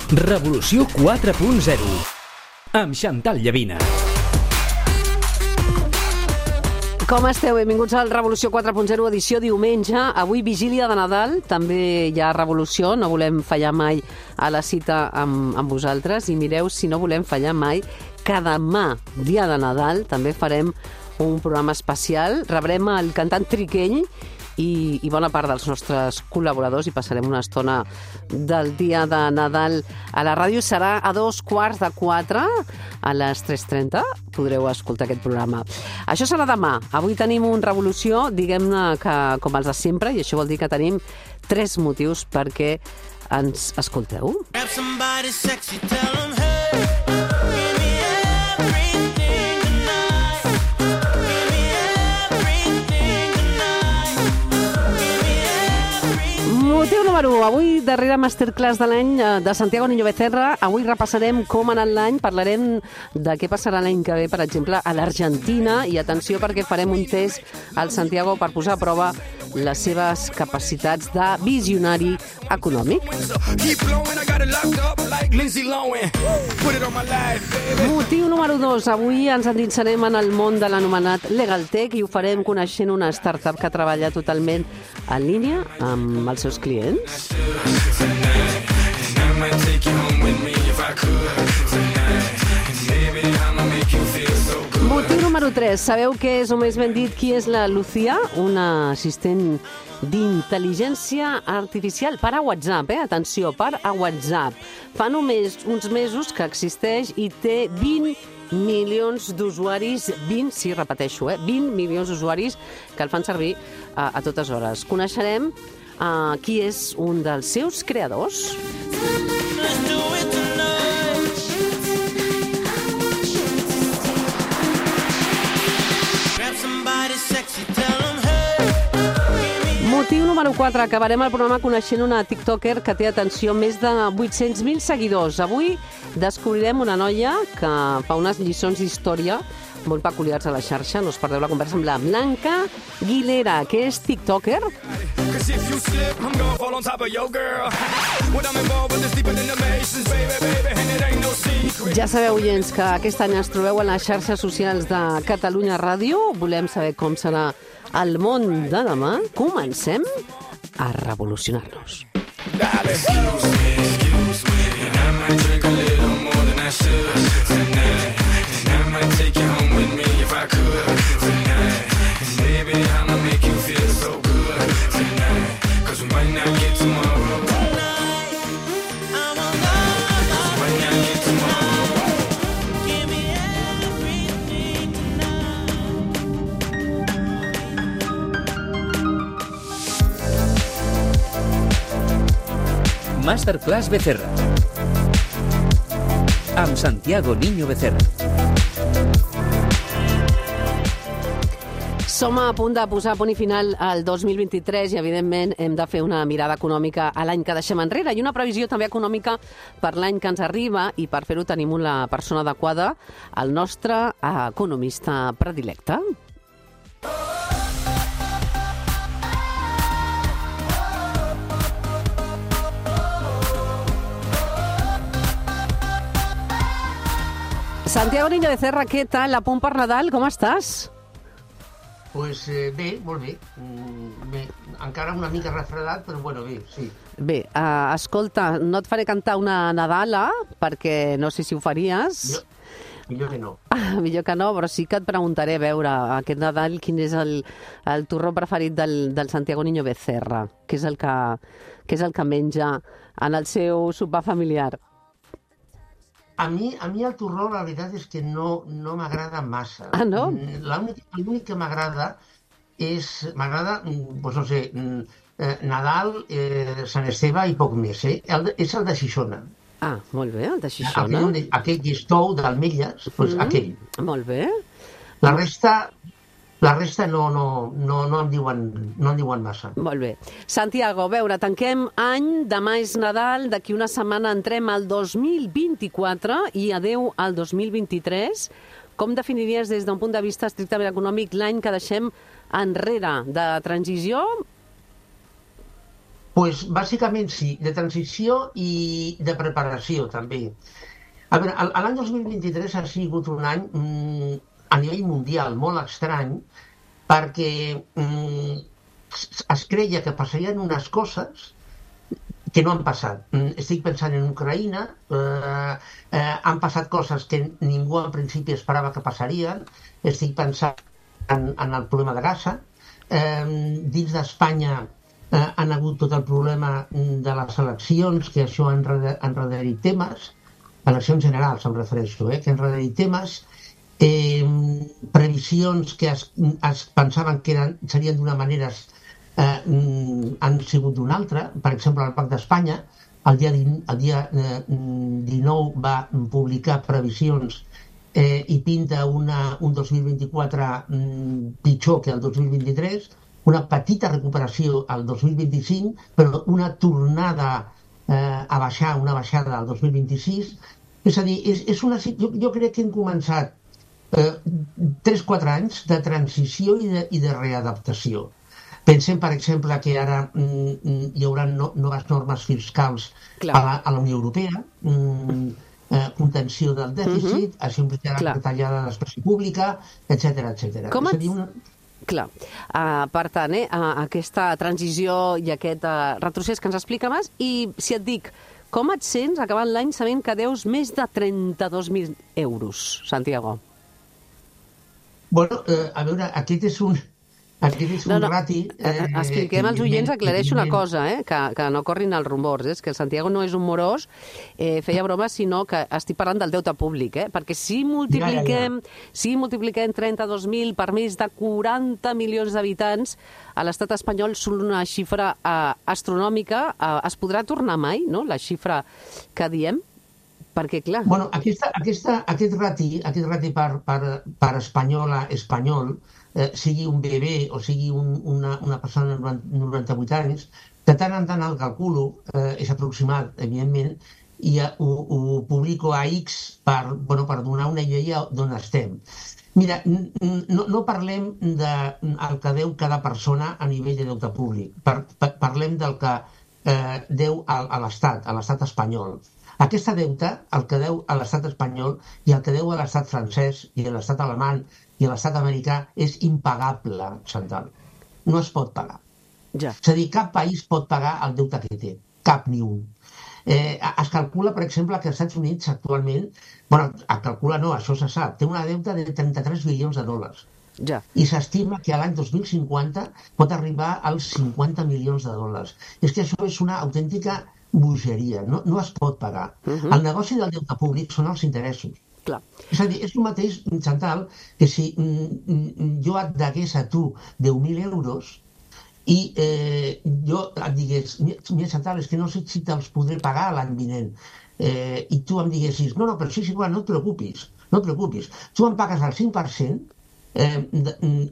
Revolució 4.0 amb Chantal Llavina. Com esteu? Benvinguts al Revolució 4.0, edició diumenge. Avui vigília de Nadal, també hi ha revolució, no volem fallar mai a la cita amb vosaltres. I mireu, si no volem fallar mai, que demà, dia de Nadal, també farem un programa especial. Rebrem el cantant Triqueny i bona part dels nostres col·laboradors i passarem una estona del dia de Nadal a la ràdio. Serà a 3:15, a les 3:30 podreu escoltar aquest programa. Això serà demà. Avui tenim un revolució, diguem-ne que com els de sempre, i això vol dir que tenim 3 motius perquè ens escolteu. Motiu número 1. Avui, darrera masterclass de l'any de Santiago Niño Becerra. Avui repassarem com ha anat l'any, parlarem de què passarà l'any que ve, per exemple, a l'Argentina. I atenció, perquè farem un test al Santiago per posar a prova les seves capacitats de visionari econòmic. Motiu número 2. Avui ens endinsarem en el món de l'anomenat LegalTech i ho farem coneixent una startup que treballa totalment en línia amb els seus clients. Motiu número 3. Sabeu què és, o més ben dit, qui és la Lucía? Una assistent d'intel·ligència artificial per a WhatsApp, atenció, per a WhatsApp. Fa només uns mesos que existeix i té 20 milions d'usuaris, 20, sí, repeteixo, 20 milions d'usuaris que el fan servir a totes hores. Coneixerem qui és un dels seus creadors. Motiu número 4. Acabarem el programa coneixent una tiktoker que té, atenció, més de 800.000 seguidors. Avui descobrirem una noia que fa unes lliçons d'història molt peculiars a la xarxa. No us perdeu la conversa amb la Blanca Guilera, que és tiktoker. Ja sabeu, oients, que aquest any ens trobeu a les xarxes socials de Catalunya Ràdio. Volem saber com serà el món de demà. Comencem a revolucionar-nos. Masterclass Becerra amb Santiago Niño Becerra. Som a punt de posar punt i final al 2023 i, evidentment, hem de fer una mirada econòmica a l'any que deixem enrere i una previsió també econòmica per l'any que ens arriba, i per fer-ho tenim una persona adequada, el nostre economista predilecte. Santiago Niño Becerra, què tal? A punt per Nadal, com estàs? Pues bé, molt bé. Encara una mica refredat, però bueno, bé, sí. Bé, escolta, no et faré cantar una Nadala, perquè no sé si ho faries. Millor que no. Millor que no, però sí que et preguntaré, a veure, aquest Nadal, quin és el torró preferit del Santiago Niño Becerra? Què és el que menja en el seu sopar familiar? A mi el torró, la veritat és que no m'agrada massa. Ah, no? L'únic que m'agrada és, doncs no sé, Nadal, Sant Esteve i poc més, és el de Xixona. Ah, molt bé, el de Xixona. Aquell llistó d'ametlles, doncs aquell. Molt bé. La resta no em diuen massa. Molt bé. Santiago, a veure, tanquem any, demà és Nadal, d'aquí una setmana entrem al 2024 i adeu al 2023. Com definiries des d'un punt de vista estrictament econòmic l'any que deixem enrere de transició? Pues bàsicament sí, de transició i de preparació també. A veure, l'any 2023 ha sigut un any a nivell mundial molt estrany perquè es creia que passarien unes coses que no han passat. Estic pensant en Ucraïna, han passat coses que ningú al principi esperava que passarien, estic pensant en el problema de Gaza, dins d'Espanya han hagut tot el problema de les eleccions, que això ha enrederit temes, eleccions generals em refereixo, que ha enrederit temes, previsions que es pensaven que serien d'una manera han sigut d'una altra. Per exemple, el Banc d'Espanya el dia 19 va publicar previsions i pinta un 2024 pitjor que el 2023, una petita recuperació al 2025, però una tornada a baixar, una baixada al 2026. És a dir, jo crec que hem començat 3-4 anys de transició i de readaptació. Pensem, per exemple, que ara hi haurà noves normes fiscals a la Unió Europea, contenció del dèficit, això implicarà retallada de despesa pública, etc. Clar. Per tant, aquesta transició i aquest retrocés que ens explica Mas, i si et dic, com et sents acabant l'any sabent que deus més de 32.000 euros, Santiago? Bueno, a veure, aquest és un rati... Expliquem als oients, aclareixo una cosa, que no corrin els rumors, és que el Santiago no és un morós, feia broma, sinó que estic parlant del deute públic, perquè si multipliquem 32.000 per més de 40 milions d'habitants, a l'estat espanyol surt una xifra astronòmica. Es podrà tornar mai, no?, la xifra que diem? Perquè, clar... Bueno, aquest rati per espanyol, sigui un bebè o sigui una persona de 98 anys, de tant en tant el calculo, és aproximat, evidentment, i ho publico a X per donar una idea d'on estem. Mira, no parlem del que deu cada persona a nivell de deute públic. Parlem del que deu a l'estat espanyol. Aquesta deuta, el que deu a l'estat espanyol i el que deu a l'estat francès i a l'estat alemany i a l'estat americà és impagable, Chantal. No es pot pagar. Ja. És a dir, cap país pot pagar el deute que té. Cap ni un. Es calcula, per exemple, que els Estats Units actualment, això se sap, té una deuta de 33 bilions de dòlars. Ja. I s'estima que a l'any 2050 pot arribar als 50 milions de dòlars. És que això és una autèntica bogeria, no es pot pagar. El negoci del deute públic són els interessos. Clar. És a dir, és el mateix, Chantal, que si jo et degués a tu 10.000 euros i jo et digués, mira, Chantal, és que no sé si te'ls podré pagar l'any vinent, i tu em diguessis, no, però sí, igual, no et preocupis, tu em pagues el 5%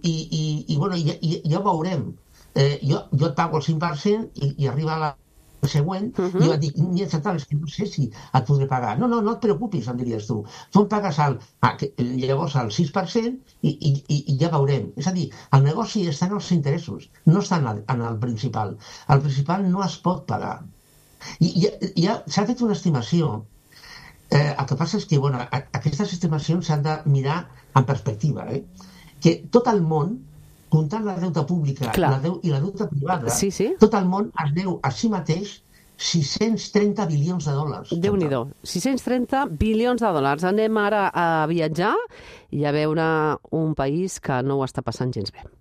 i ja veurem. Jo et pago el 5% i arriba la següent, i jo et dic, mira, Chantal, és que no sé si et podré pagar. No et preocupis, em diries tu. Tu em pagues llavors el 6% i ja veurem. És a dir, el negoci està en els interessos, no està en el principal. El principal no es pot pagar. I s'ha fet una estimació. El que passa és que aquestes estimacions s'han de mirar en perspectiva. Que tot el món, comptant la deuta pública i la deuta privada, tot el món es deu a si mateix 630 bilions de dòlars. Déu-n'hi-do, 630 bilions de dòlars. Anem ara a viatjar i a veure un país que no ho està passant gens bé.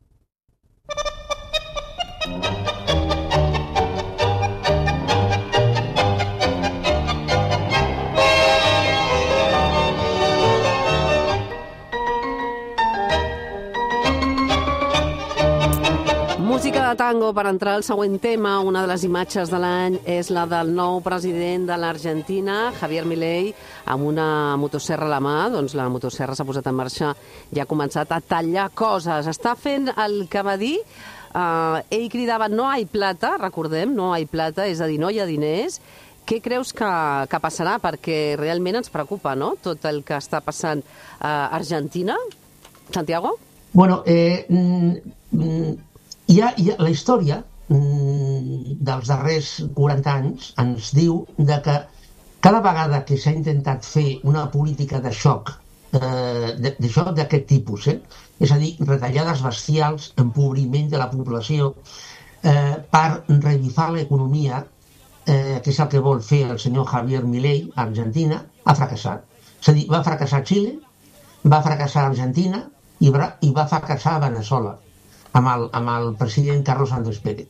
Música de tango per entrar al següent tema. Una de les imatges de l'any és la del nou president de l'Argentina, Javier Milei, amb una motosserra a la mà. Doncs la motosserra s'ha posat en marxa i ha començat a tallar coses. Està fent el que va dir. Ell cridava no hay plata, recordem, no hay plata, és a dir, no hi ha diners. Què creus que passarà? Perquè realment ens preocupa, no?, tot el que està passant a Argentina. Santiago? Bueno, la història dels darrers 40 anys ens diu que cada vegada que s'ha intentat fer una política de xoc, de xoc d'aquest tipus, és a dir, retallades bestials, empobriment de la població, per revifar l'economia, que és el que vol fer el senyor Javier Milei a Argentina, ha fracassat. És a dir, va fracassar a Xile, va fracassar a Argentina i va fracassar a Venezuela, amb el president Carlos Andrés Pérez.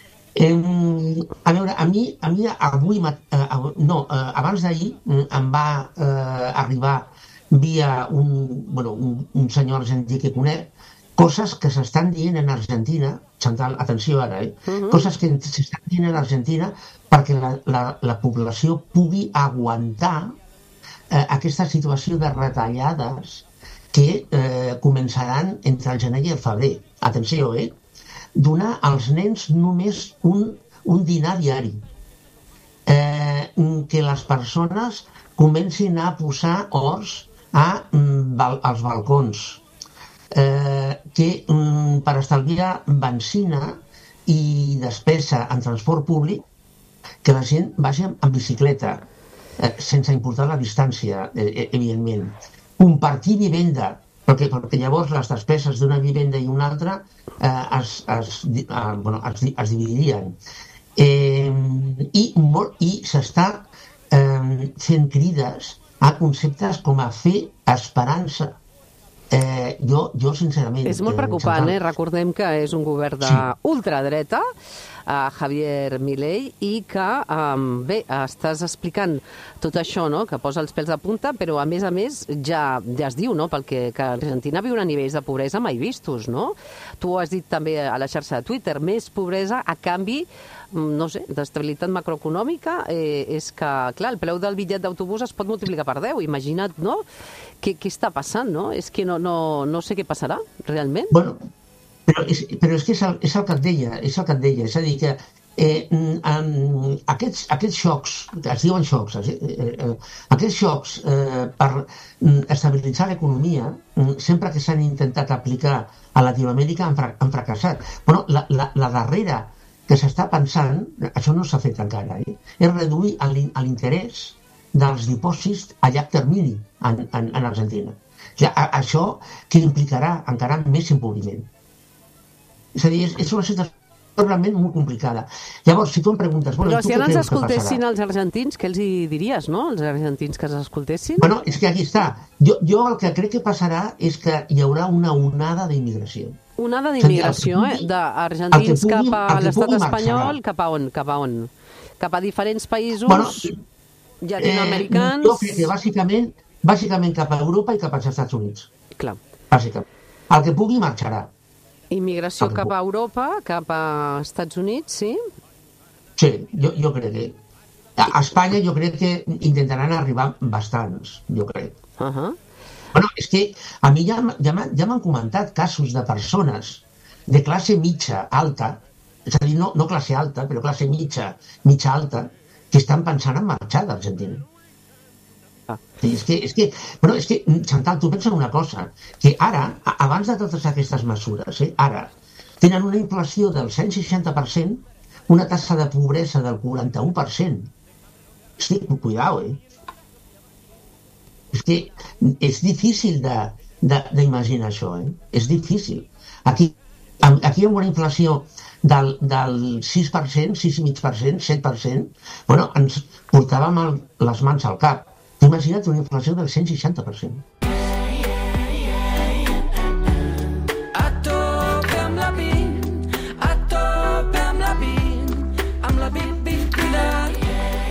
A veure, a mi avui, abans d'ahir em va arribar via un senyor argentí que conec, coses que s'estan dient en Argentina, Chantal, atenció ara, coses que s'estan dient en Argentina perquè la població pugui aguantar aquesta situació de retallades que començaran entre el gener i el febrer. Atenció, donar als nens només un dinar diari, que les persones comencin a posar horts als balcons, que per estalviar benzina i despesa en transport públic, que la gent vagi en bicicleta, sense importar la distància, evidentment. Compartir vivenda, perquè llavors les despeses d'una vivenda i una altra es dividirien. I s'està fent crides a conceptes com a fe, esperança. Jo sincerament... És molt preocupant, recordem que és un govern d'ultradreta, Javier Milei, i que, bé, estàs explicant tot això, no?, que posa els pèls de punta, però a més ja es diu, no?, que Argentina viu a nivells de pobresa mai vistos, no? Tu ho has dit també a la xarxa de Twitter, més pobresa a canvi, no sé, d'estabilitat macroeconòmica, és que, clar, el preu del bitllet d'autobús es pot multiplicar per 10, imagina't, no?, què està passant, no? És que no sé què passarà, realment. Bueno, però és que és el que et deia, és a dir que aquests xocs, es diuen xocs, aquests xocs per estabilitzar l'economia, sempre que s'han intentat aplicar a Latinoamèrica han fracassat. Però la darrera que s'està pensant, això no s'ha fet encara, és reduir l'interès dels dipòsits a llarg termini en Argentina. Això que implicarà encara més empobriment. És a dir, és una situació realment molt complicada. Llavors, si tu em preguntes... Però si ara ens escoltessin els argentins, què els hi diries, no?, els argentins que ens escoltessin? Bueno, és que aquí està. Jo el que crec que passarà és que hi haurà una onada d'immigració. Onada d'immigració, d'argentins cap a l'estat espanyol, cap a on? Cap a diferents països llatinoamericans? Jo crec que bàsicament cap a Europa i cap als Estats Units. Clar. Bàsicament. El que pugui marxarà. Immigració cap a Europa, cap a Estats Units, sí? Sí, jo crec que... A Espanya jo crec que intentaran arribar bastants, jo crec. Bueno, és que a mi ja m'han comentat casos de persones de classe mitja alta, és a dir, no classe alta, però classe mitja alta, que estan pensant en marxar d'Argentina. És que, Chantal, tu pensa una cosa, que ara, abans de totes aquestes mesures, ara, tenen una inflació del 160%, una tassa de pobresa del 41%. És que, cuidao, És que és difícil d'imaginar això, És difícil. Aquí amb una inflació del 6%, 6,5%, 7%, bueno, ens portàvem les mans al cap. Imagina't una inflació del 160%. A tope amb la 20, a tope amb la 20, amb la 20.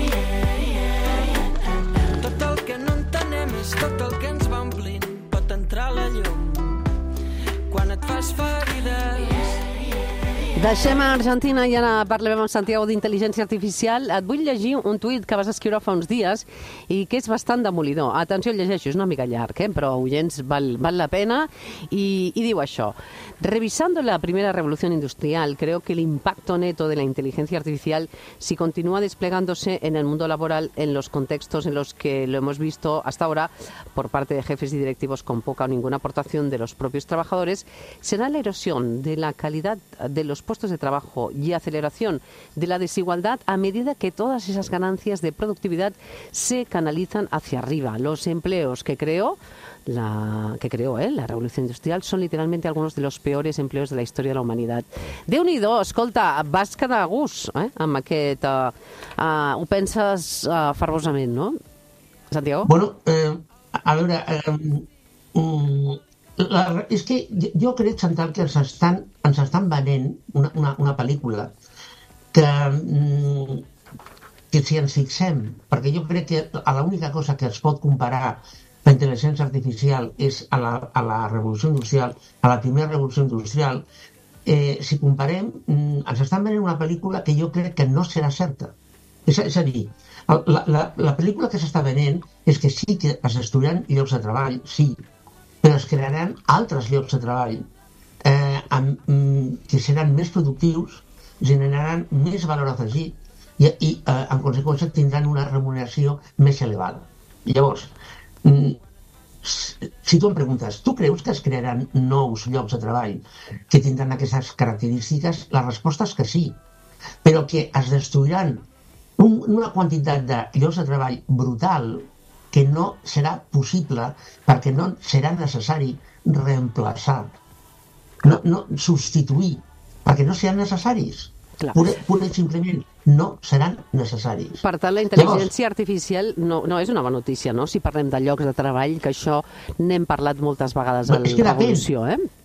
Tot el que no entenem és tot el que ens va omplint. Pot entrar la llum quan et fas ferides. Deixem a Argentina i ara parlem amb Santiago d'Intel·ligència Artificial. Et vull llegir un tuit que vas escriure fa uns dies i que és bastant demolidor. Atenció, el llegeixo, és una mica llarg, però oyents, val la pena. Y digo això. Revisando la primera revolución industrial, creo que el impacto neto de la inteligencia artificial, si continúa desplegándose en el mundo laboral en los contextos en los que lo hemos visto hasta ahora por parte de jefes y directivos con poca o ninguna aportación de los propios trabajadores, será la erosión de la calidad de los puestos puestos de trabajo y aceleración de la desigualdad a medida que todas esas ganancias de productividad se canalizan hacia arriba. Los empleos que creó la revolució industrial són literalment alguns dels peores empleos de la història de la humanitat. Déu-n'hi-do, escolta, vas quedar a gust amb aquest... ho penses fervorosament, no, Santiago? Bueno, a veure, és que jo crec, Chantal, que ens estan venent una pel·lícula que si ens fixem, perquè jo crec que l'única cosa que es pot comparar la intel·ligència artificial és a la revolució industrial, a la primera revolució industrial, si comparem, ens estan venent una pel·lícula que jo crec que no serà certa. És a dir, la pel·lícula que s'està venent és que sí que es destruiran llocs de treball, sí, però es crearan altres llocs de treball que seran més productius, generaran més valor afegit i en conseqüència tindran una remuneració més elevada. Llavors, si tu em preguntes, tu creus que es crearan nous llocs de treball que tindran aquestes característiques? La resposta és que sí, però que es destruiran una quantitat de llocs de treball brutal que no serà possible perquè no serà necessari reemplaçar, no substituir, perquè no seran necessaris. Pura i simplement no seran necessaris. Per tant, la intel·ligència artificial no és una bona notícia, no? Si parlem de llocs de treball, que això n'hem parlat moltes vegades a la revolució,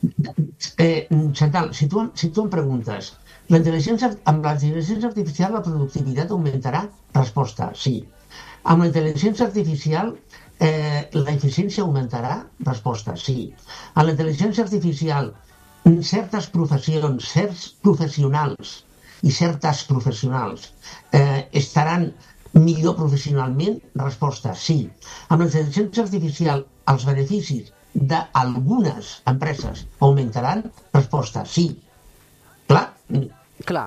Chantal, si tu em preguntes, amb la intel·ligència artificial la productivitat augmentarà? Resposta, sí. Amb la intel·ligència artificial la eficiència augmentarà? Resposta, sí. Amb la intel·ligència artificial certes professions, certs professionals i certes professionals estaran millor professionalment? Resposta, sí. Amb la intel·ligència artificial els beneficis d'algunes empreses augmentaran? Resposta, sí. Clar.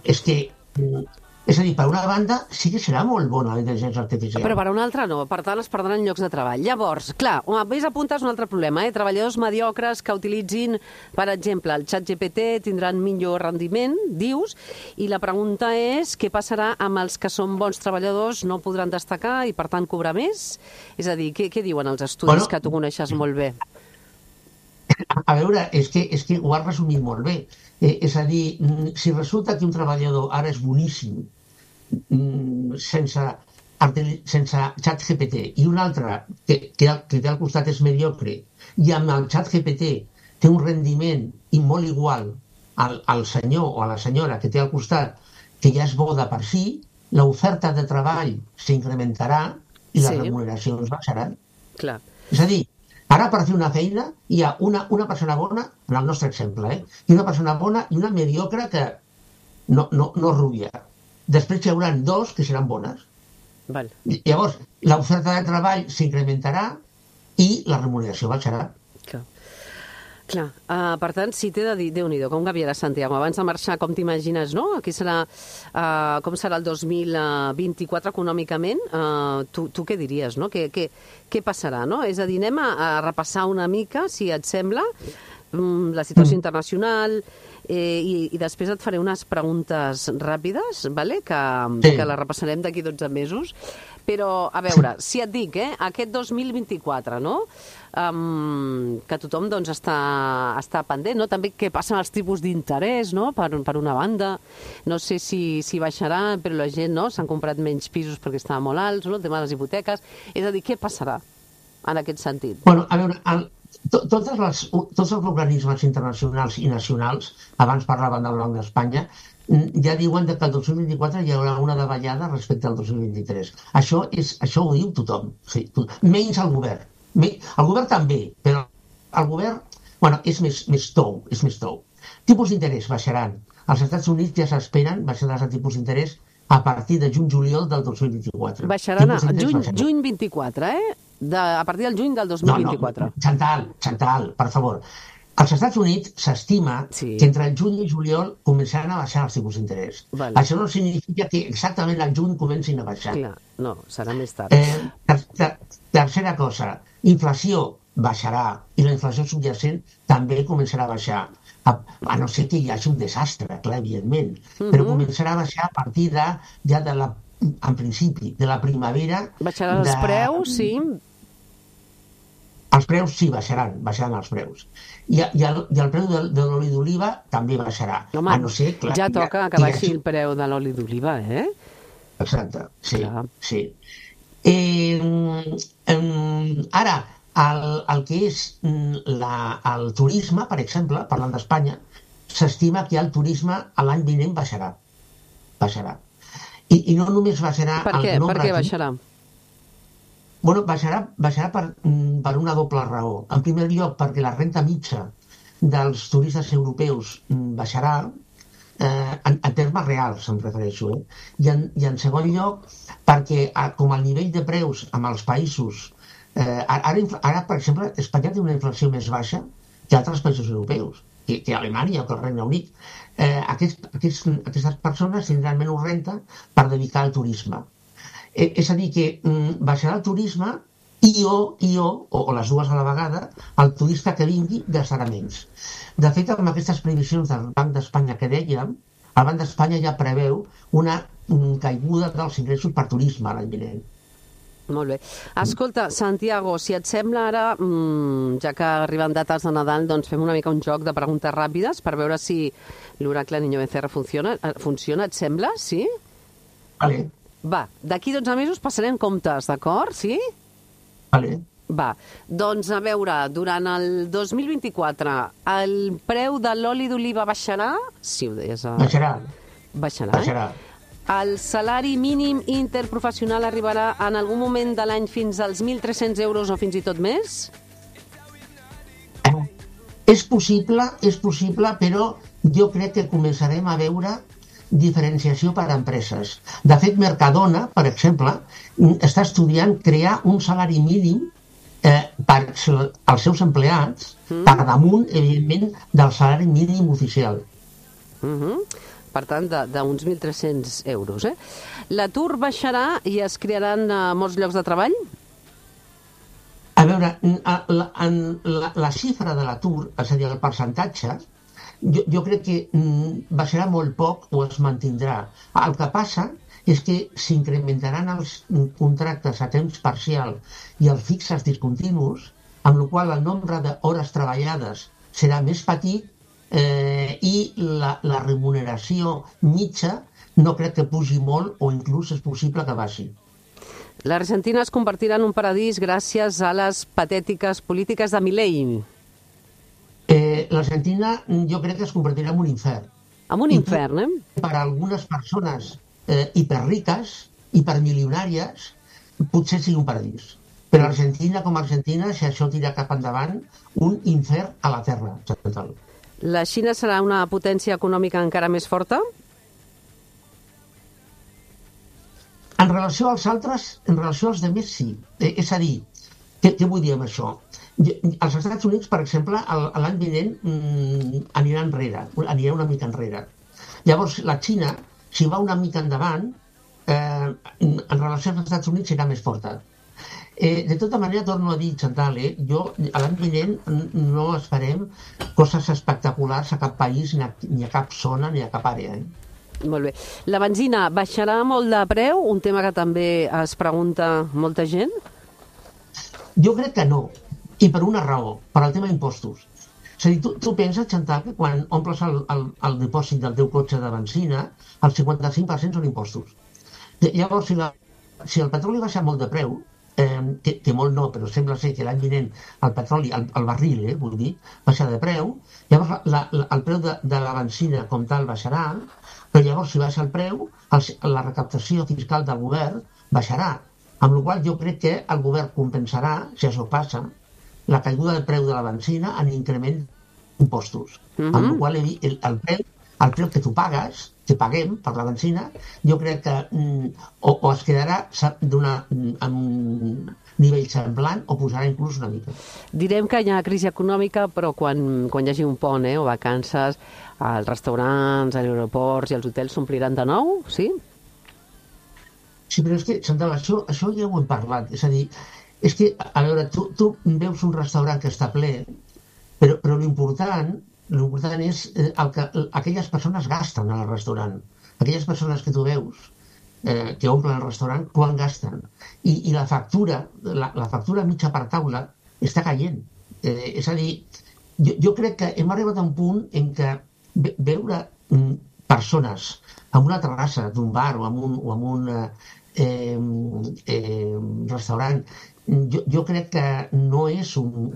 És a dir, per una banda sí que serà molt bona la intel·ligència artificial. Però per una altra no, per tant es perdran llocs de treball. Llavors, clar, vés apuntes un altre problema, treballadors mediocres que utilitzin, per exemple, el ChatGPT tindran millor rendiment, dius, i la pregunta és què passarà amb els que són bons treballadors, no podran destacar i per tant cobrar més? És a dir, què diuen els estudis que tu coneixes molt bé? A veure, és que ho has resumit molt bé. És a dir, si resulta que un treballador ara és boníssim sense ChatGPT i un altre que té al costat és mediocre i amb el ChatGPT té un rendiment molt igual al senyor o a la senyora que té al costat, que ja és bo de per si, l'oferta de treball s'incrementarà i les remuneracions baixaran. Clar. És a dir, ara per fer una feina hi ha una persona bona, en el nostre exemple, i una persona bona i una mediocre que no rubia. Després hi haurà dos que seran bones. Val. Llavors, l'oferta de treball s'incrementarà i la remuneració baixarà. Clar. Per tant, si t'he de dir, Déu-n'hi-do, com gaviarà Santiago, abans de marxar, com t'imagines, no? Com serà el 2024 econòmicament? Tu què diries, no? Què passarà, no? És a dir, anem a repassar una mica, si et sembla, la situació internacional i després et faré unes preguntes ràpides, vale? Que les repassarem d'aquí 12 mesos. Però, a veure, si et dic, aquest 2024, no? Que tothom doncs, està pendent, no? També què passa amb els tipus d'interès, no? Per una banda, no sé si baixarà, però la gent s'han comprat menys pisos perquè estaven molt alts, no? El tema de les hipoteques. És a dir, què passarà en aquest sentit? Bueno, a veure, tots els organismes internacionals i nacionals, abans parlaven del Banc d'Espanya, ja diuen que el 2024 hi haurà una davallada respecte al 2023. Això ho diu tothom, menys el govern. El govern també, però el govern és més tou. Tipus d'interès baixaran. Als Estats Units ja s'esperen baixades de tipus d'interès a partir de juny-juliol del 2024. Baixaran a juny 24, a partir del juny del 2024. No, Chantal, per favor. Als Estats Units s'estima que entre el juny i juliol començaran a baixar els tipus d'interès. Això no significa que exactament al juny comencin a baixar. Clar, no, serà més tard. Tercera cosa, inflació baixarà i la inflació subjacent també començarà a baixar. a no ser que hi hagi un desastre, clar, evidentment, però començarà a baixar a partir en principi, de la primavera. Baixaran els preus, sí. Els preus sí, baixaran els preus. I el preu de l'oli d'oliva també baixarà. Home, a no ser, clar, ja toca que baixi el preu de l'oli d'oliva, eh? Exacte, sí, clar. Sí. Ara, el que és el turisme, per exemple, parlant d'Espanya, s'estima que el turisme l'any vinent baixarà. I no només baixarà... Per què? Per què baixarà? Bueno, baixarà per una doble raó. En primer lloc, perquè la renta mitja dels turistes europeus baixarà, en termes reals em refereixo, i en segon lloc, perquè com el nivell de preus amb els països... Ara, per exemple, Espanya té una inflació més baixa que altres països europeus, que Alemanya o que el Regne Unit. Aquestes persones tindran menys renta per dedicar al turisme. És a dir, que baixarà el turisme o les dues a la vegada, el turista que vingui gastarà menys. De fet, amb aquestes previsions del Banc d'Espanya que dèiem, el Banc d'Espanya ja preveu una caiguda dels ingressos per turisme l'any vinent. Molt bé. Escolta, Santiago, si et sembla ara, ja que arriben dates de Nadal, doncs fem una mica un joc de preguntes ràpides per veure si l'oracle Niño Becerra funciona, et sembla? Sí? Vale. Va, d'aquí 12 mesos passarem comptes, d'acord? Sí? Vale. Va, doncs a veure, durant el 2024 el preu de l'oli d'oliva baixarà? Sí, ho deies. Baixarà. El salari mínim interprofessional arribarà en algun moment de l'any fins als 1.300 euros o fins i tot més? És possible, però jo crec que començarem a veure diferenciació per a empreses. De fet, Mercadona, per exemple, està estudiant crear un salari mínim per als seus empleats per damunt, evidentment, del salari mínim oficial. Per tant, d'uns 1.300 euros. L'atur baixarà i es crearan molts llocs de treball? A veure, la xifra de l'atur, és a dir, el percentatge, jo crec que baixarà molt poc o es mantindrà. El que passa és que s'incrementaran els contractes a temps parcial i els fixes discontinus, amb la qual el nombre d'hores treballades serà més petit i la remuneració mitja no crec que pugi molt o inclús és possible que baixi. L'Argentina es convertirà en un paradís gràcies a les patètiques polítiques de Milei. L'Argentina jo crec que es convertirà en un infern. En un infern, Per a algunes persones hiperriques, hipermilionàries, potser sigui un paradís. Però Argentina, com a Argentina, si això tira cap endavant, un infern a la terra central. La Xina serà una potència econòmica encara més forta? En relació als altres, en relació als altres, sí. És a dir, què vull dir amb això? Els Estats Units, per exemple, l'any vinent anirà una mica enrere. Llavors, la Xina, si va una mica endavant, en relació als Estats Units serà més forta. De tota manera, torno a dir, Chantal, jo l'any vinent no esperem coses espectaculars a cap país, ni a cap zona, ni a cap àrea. Molt bé. La benzina baixarà molt de preu? Un tema que també es pregunta molta gent? Jo crec que no, i per una raó, per al tema d'impostos. És a dir, tu penses, Chantal, que quan omples el dipòsit del teu cotxe de benzina, el 55% són impostos. Llavors, si el petroli baixa molt de preu, que molt no, però sembla ser que l'any vinent el petroli, el barril, vull dir, baixa de preu, llavors el preu de la benzina com tal baixarà, però llavors si baixa el preu, la recaptació fiscal del govern baixarà, amb la qual jo crec que el govern compensarà, si això passa, la caiguda del preu de la benzina en increment d'impostos. Amb la qual el preu que tu pagues, que paguem per la benzina, jo crec que o es quedarà en un nivell semblant o posarà inclús una mica. Direm que hi ha crisi econòmica, però quan hi hagi un pont o vacances, els restaurants, els aeroports i els hotels s'ompliran de nou, sí? Sí, però és que, Chantal, això ja ho hem parlat. És a dir, a veure, tu veus un restaurant que està ple, però l'important l'important és el que aquelles persones gasten al restaurant. Aquelles persones que tu veus que omplen el restaurant, quan gasten. I la factura mitja per taula està caient. És a dir, jo crec que hem arribat a un punt en què veure persones en una terrassa d'un bar o en un restaurant, jo crec que no és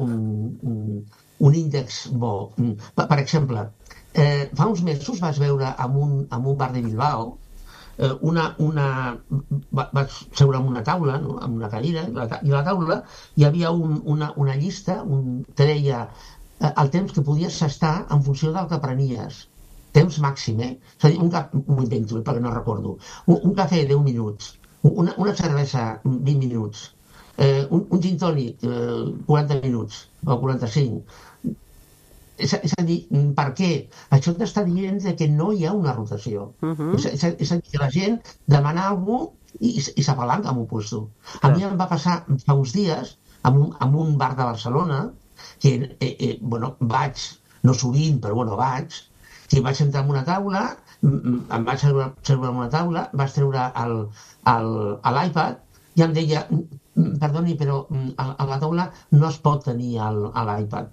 un índex bo. Per exemple, fa uns mesos vas veure en un bar de Bilbao vaig seure en una taula, no? En una cadira, i a la taula hi havia una llista que deia el temps que podies estar en funció del que prenies. Temps màxim, És a dir, m'ho invento, perquè no recordo. Un cafè 10 minuts, una cervesa 20 minuts, un gin tònic 40 minuts o 45. És a dir, per què? Això t'està dient que no hi ha una rotació. És a dir, que la gent demana alguna cosa i s'apalanca en un puesto. A mi em va passar fa uns dies en un bar de Barcelona, que vaig, no sovint, però vaig, que vaig entrar en una taula, em vaig seure en una taula, vaig treure l'iPad i em deia, perdoni, però a la taula no es pot tenir l'iPad.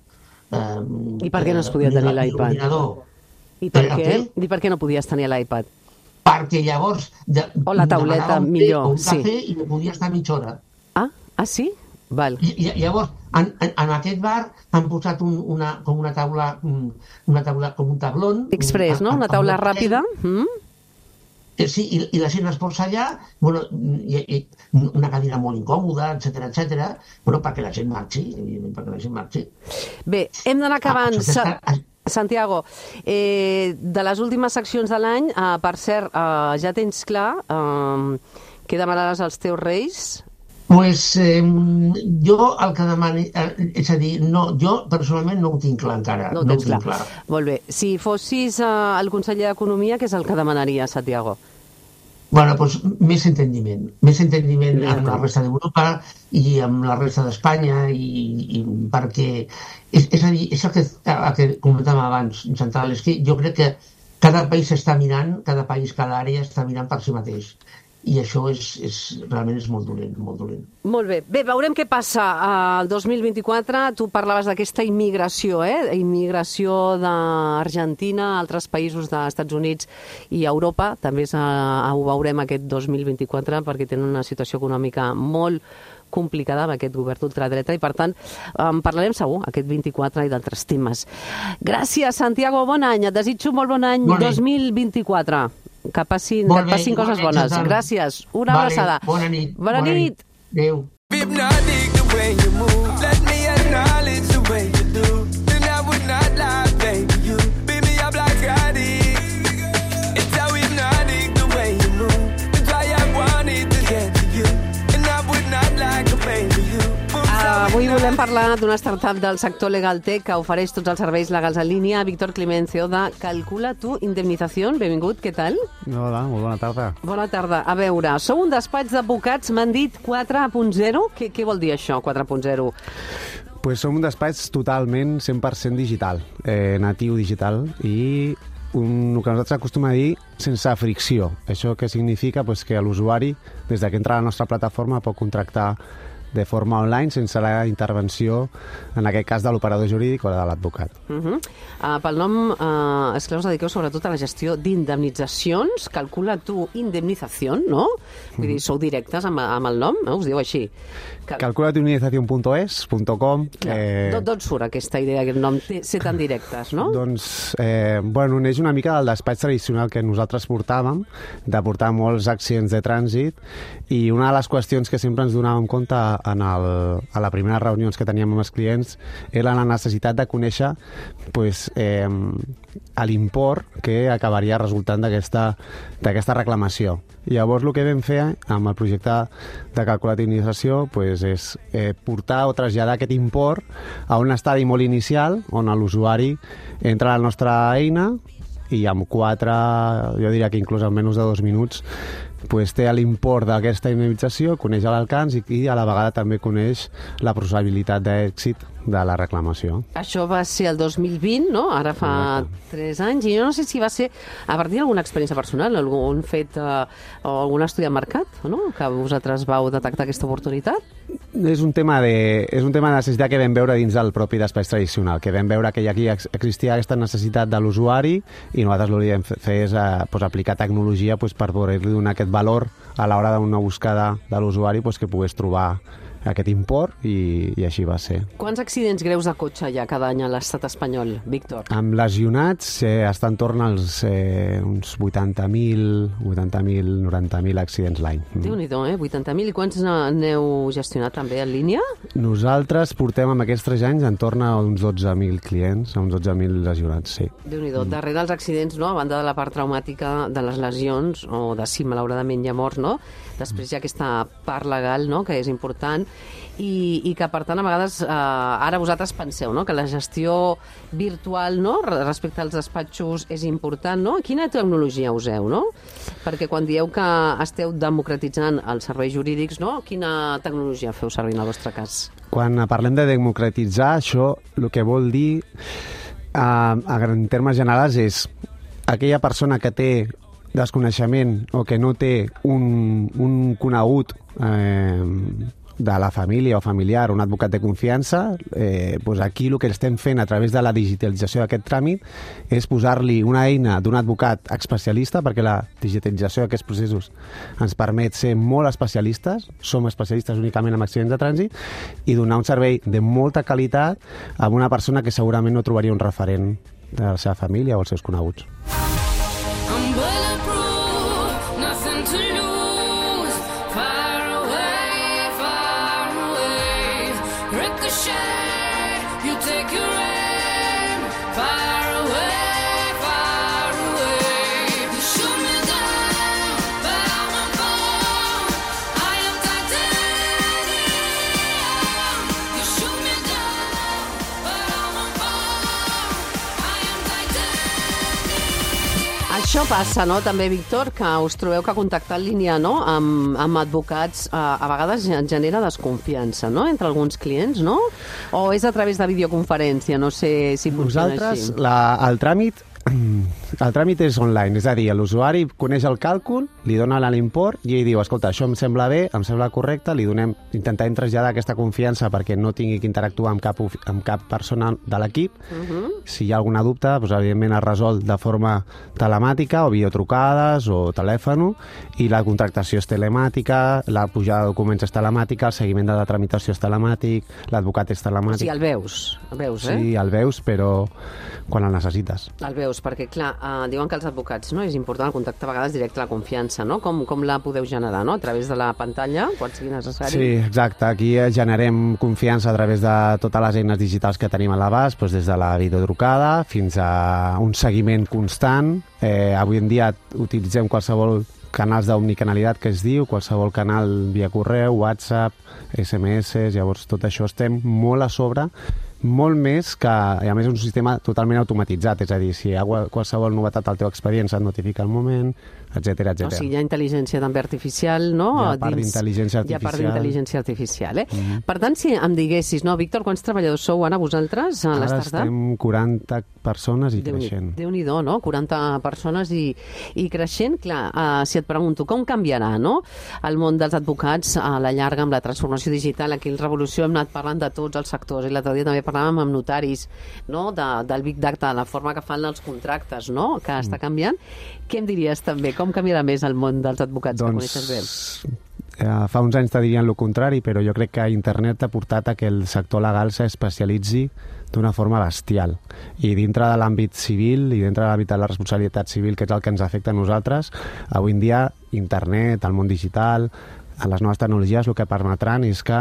I per què no es podia tenir l'iPad? I per què no podies tenir l'iPad? Perquè llavors o la tauleta millor, un cafè i no podia estar mitja hora. Ah, sí? Val. I llavors, en aquest bar han posat com una taula, com un tablón. Express, no? Una taula ràpida. Sí, i la gent es posa allà, una cadira molt incòmoda, etcètera, perquè la gent marxi, evidentment, perquè la gent marxi. Bé, hem d'anar acabant. Santiago, de les últimes seccions de l'any, per cert, ja tens clar què demanaràs als teus reis? Pues jo el que demani, és a dir, jo personalment no ho tinc clar encara. No ho tens clar. Molt bé. Si fossis el conseller d'Economia, què és el que demanaries, Santiago? Doncs més entendiment. Més entendiment amb la resta d'Europa i amb la resta d'Espanya, i perquè, és a dir, és el que comentàvem abans, Chantal, és que jo crec que cada país està mirant, cada àrea està mirant per si mateix. I això realment és molt dolent, molt dolent. Molt bé. Bé, veurem què passa el 2024. Tu parlaves d'aquesta immigració, immigració d'Argentina, altres països dels Estats Units i Europa. També ho veurem aquest 2024 perquè tenen una situació econòmica molt complicada amb aquest govern d'ultradreta i, per tant, parlarem segur aquest 24 i d'altres temes. Gràcies, Santiago. Bon any. Et desitjo molt bon any 2024. Que et passin coses bones. Gràcies. Una abraçada. Bona nit. Bona nit. Adéu. Avui volem parlar d'una startup del sector legal tech que ofereix tots els serveis legals en línia. Víctor Climent, CEO de Calcula tu Indemnización. Benvingut, què tal? Hola, molt bona tarda. Bona tarda. A veure, sou un despatx d'advocats, m'han dit 4.0. Què vol dir això, 4.0? Pues som un despatx totalment 100% digital, natiu digital, i el que nosaltres acostumem a dir sense fricció. Això què significa? Pues que l'usuari, des que entra a la nostra plataforma, pot contractar de forma online sense la intervenció, en aquest cas, de l'operador jurídic o de l'advocat. Pel nom, és clar, us dediqueu sobretot a la gestió d'indemnitzacions. Calcula tu Indemnización, no? Vull dir, sou directes amb el nom, no? Us diu així. Calculatuindemnización.es.com. D'on surt aquesta idea, aquest nom, ser tan directes, no? Doncs, neix una mica del despatx tradicional que nosaltres portàvem, de portar molts accidents de trànsit, i una de les qüestions que sempre ens donàvem compte a les primeres reunions que teníem amb els clients era la necessitat de conèixer l'import que acabaria resultant d'aquesta reclamació. I llavors el que vam fer amb el projecte de calculatinizació és portar o traslladar aquest import a un estadi molt inicial on l'usuari entra a la nostra eina i amb 4, jo diria que inclús en menys de 2 minuts, pues, té l'import d'aquesta indemnització, coneix l'alcance i a la vegada també coneix la possibilitat d'èxit de la reclamació. Això va ser el 2020, no? Ara fa 3 anys, i jo no sé si va ser a partir d'alguna experiència personal, algun fet o algun estudi de mercat, no? Que vosaltres vau detectar aquesta oportunitat? És un tema de necessitat que vam veure dins del propi despatx tradicional, que vam veure que aquí existia aquesta necessitat de l'usuari i nosaltres el que vam fer és aplicar tecnologia per poder-li donar aquest valor a l'hora d'una buscada de l'usuari que pogués trobar aquest import i així va ser. Quants accidents greus de cotxe hi ha cada any a l'estat espanyol, Víctor? Amb lesionats està entorn als uns 80.000, 90.000 accidents l'any. Déu-n'hi-do, 80.000. I quants n'heu gestionat també en línia? Nosaltres portem amb aquests 3 anys entorn a uns 12.000 clients, a uns 12.000 lesionats, sí. Déu-n'hi-do. Darrere els accidents, no? A banda de la part traumàtica de les lesions, o de si malauradament hi ha morts, no? Després hi ha aquesta part legal, no?, que és important, i que, per tant, a vegades, ara vosaltres penseu, no?, que la gestió virtual, no?, respecte als despatxos és important, no? Quina tecnologia useu, no? Perquè quan dieu que esteu democratitzant els serveis jurídics, no?, quina tecnologia feu servir en el vostre cas? Quan parlem de democratitzar, això el que vol dir, en termes generals, és aquella persona que té desconeixement o que no té un conegut de la família o familiar, un advocat de confiança, aquí el que estem fent a través de la digitalització d'aquest tràmit és posar-li una eina d'un advocat especialista, perquè la digitalització d'aquests processos ens permet ser molt especialistes, som especialistes únicament en accidents de trànsit, i donar un servei de molta qualitat a una persona que segurament no trobaria un referent de la seva família o els seus coneguts. I'm bulletproof, nothing to lose. Far away, ricochet. You take your aim. Far away. You shoot me down, but I'm a bomb. I am titanium. You shoot me down, but I'm a bomb. I am titanium. Això passa, no?, també, Víctor, que us trobeu que contactar en línia, no?, amb advocats a vegades genera desconfiança, no?, entre alguns clients, no? O és a través de videoconferència? No sé si funciona Nosaltres, així. el tràmit és online, és a dir, l'usuari coneix el càlcul, li dona l'import i ell diu, escolta, això em sembla bé, em sembla correcte, intentem traslladar aquesta confiança perquè no tingui que interactuar amb cap persona de l'equip. Si hi ha alguna dubte, doncs, evidentment es resol de forma telemàtica o videotrucades o telèfon, i la contractació és telemàtica, la pujada de documents és telemàtica, el seguiment de la tramitació és telemàtic, l'advocat és telemàtic. Sí, el veus, Sí, el veus, però quan el necessites. El veus, perquè, clar, diuen que els advocats, no?, és important el contacte a vegades directe a la confiança, no? Com la podeu generar, no?, a través de la pantalla, quan sigui necessari? Sí, exacte. Aquí generem confiança a través de totes les eines digitals que tenim a l'abast, doncs des de la videotrucada fins a un seguiment constant. Avui en dia utilitzem qualsevol canals d'omnicanalitat que es diu, qualsevol canal via correu, WhatsApp, SMS, llavors tot això estem molt a sobre, molt més que, a més, un sistema totalment automatitzat, és a dir, si hi ha qualsevol novetat al teu expedient se't notifica al moment, etcètera, etcètera. O sigui, hi ha intel·ligència també artificial, no? Hi ha part d'intel·ligència artificial. Hi ha part d'intel·ligència artificial, Per tant, si em diguessis, no, Víctor, quants treballadors sou ara vosaltres a Ara l'Startup? estem 40 persones i creixent. Déu-n'hi-do, no? 40 persones i creixent. Clar, si et pregunto, com canviarà, no?, el món dels advocats a la llarga amb la transformació digital? Aquí al Revolució hem anat parlant de tots els sectors, i l'altre dia també parlàvem amb notaris, no?, del Big Data, la forma que fan els contractes, no?, que està canviant. Què em diries també? Com canviarà més el món dels advocats, que coneixes bé? Fa uns anys te dirien el contrari, però jo crec que internet ha portat a que el sector legal s'especialitzi d'una forma bestial. I dintre de l'àmbit civil i dintre de l'àmbit de la responsabilitat civil, que és el que ens afecta a nosaltres, avui en dia internet, el món digital, les noves tecnologies el que permetran és que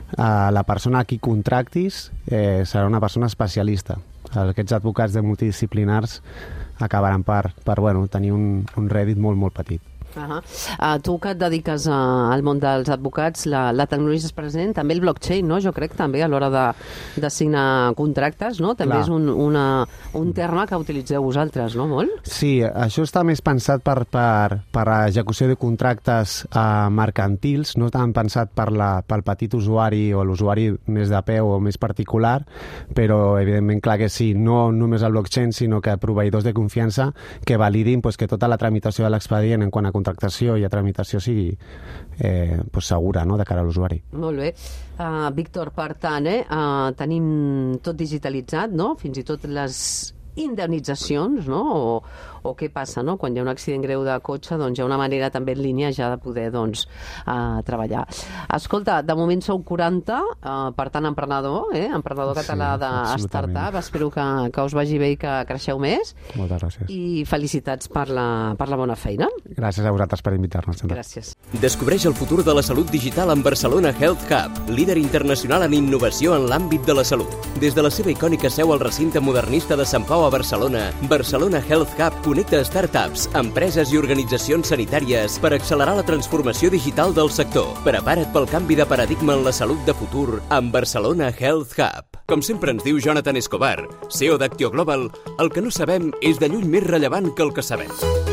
la persona a qui contractis serà una persona especialista. Aquests advocats de multidisciplinars acabaran per tenir un rèdit molt, molt petit. Tu que et dediques al món dels advocats, la tecnologia és present, també el blockchain, no? Jo crec també a l'hora de signar contractes, no? També és un terme que utilitzeu vosaltres, no? Molt? Sí, això està més pensat per execució de contractes mercantils, no tan pensat pel petit usuari o l'usuari més de peu o més particular, però evidentment clar que sí, no només el blockchain, sinó que proveïdors de confiança que validin que tota la tramitació de l'expedient en quant a contractació i a tramitació sigui segura, no?, de cara a l'usuari. Molt bé. Víctor, per tant, tenim tot digitalitzat, no?, fins i tot les indemnitzacions, no?, o què passa, no?, quan hi ha un accident greu de cotxe, doncs hi ha una manera també en línia ja de poder, doncs, treballar. Escolta, de moment sou 40, per tant, emprenedor català de startup. Espero que us vagi bé i que creixeu més. Moltes gràcies. I felicitats per la bona feina. Gràcies a vosaltres per invitar-nos. Gràcies. Descobreix el futur de la salut digital amb Barcelona Health Hub, líder internacional en innovació en l'àmbit de la salut. Des de la seva icònica seu al recinte modernista de Sant Pau a Barcelona, Barcelona Health Hub connecta startups, empreses i organitzacions sanitàries per accelerar la transformació digital del sector. Prepara't pel canvi de paradigma en la salut de futur amb Barcelona Health Hub. Com sempre ens diu Jonathan Escobar, CEO d'Actio Global, el que no sabem és de lluny més rellevant que el que sabem.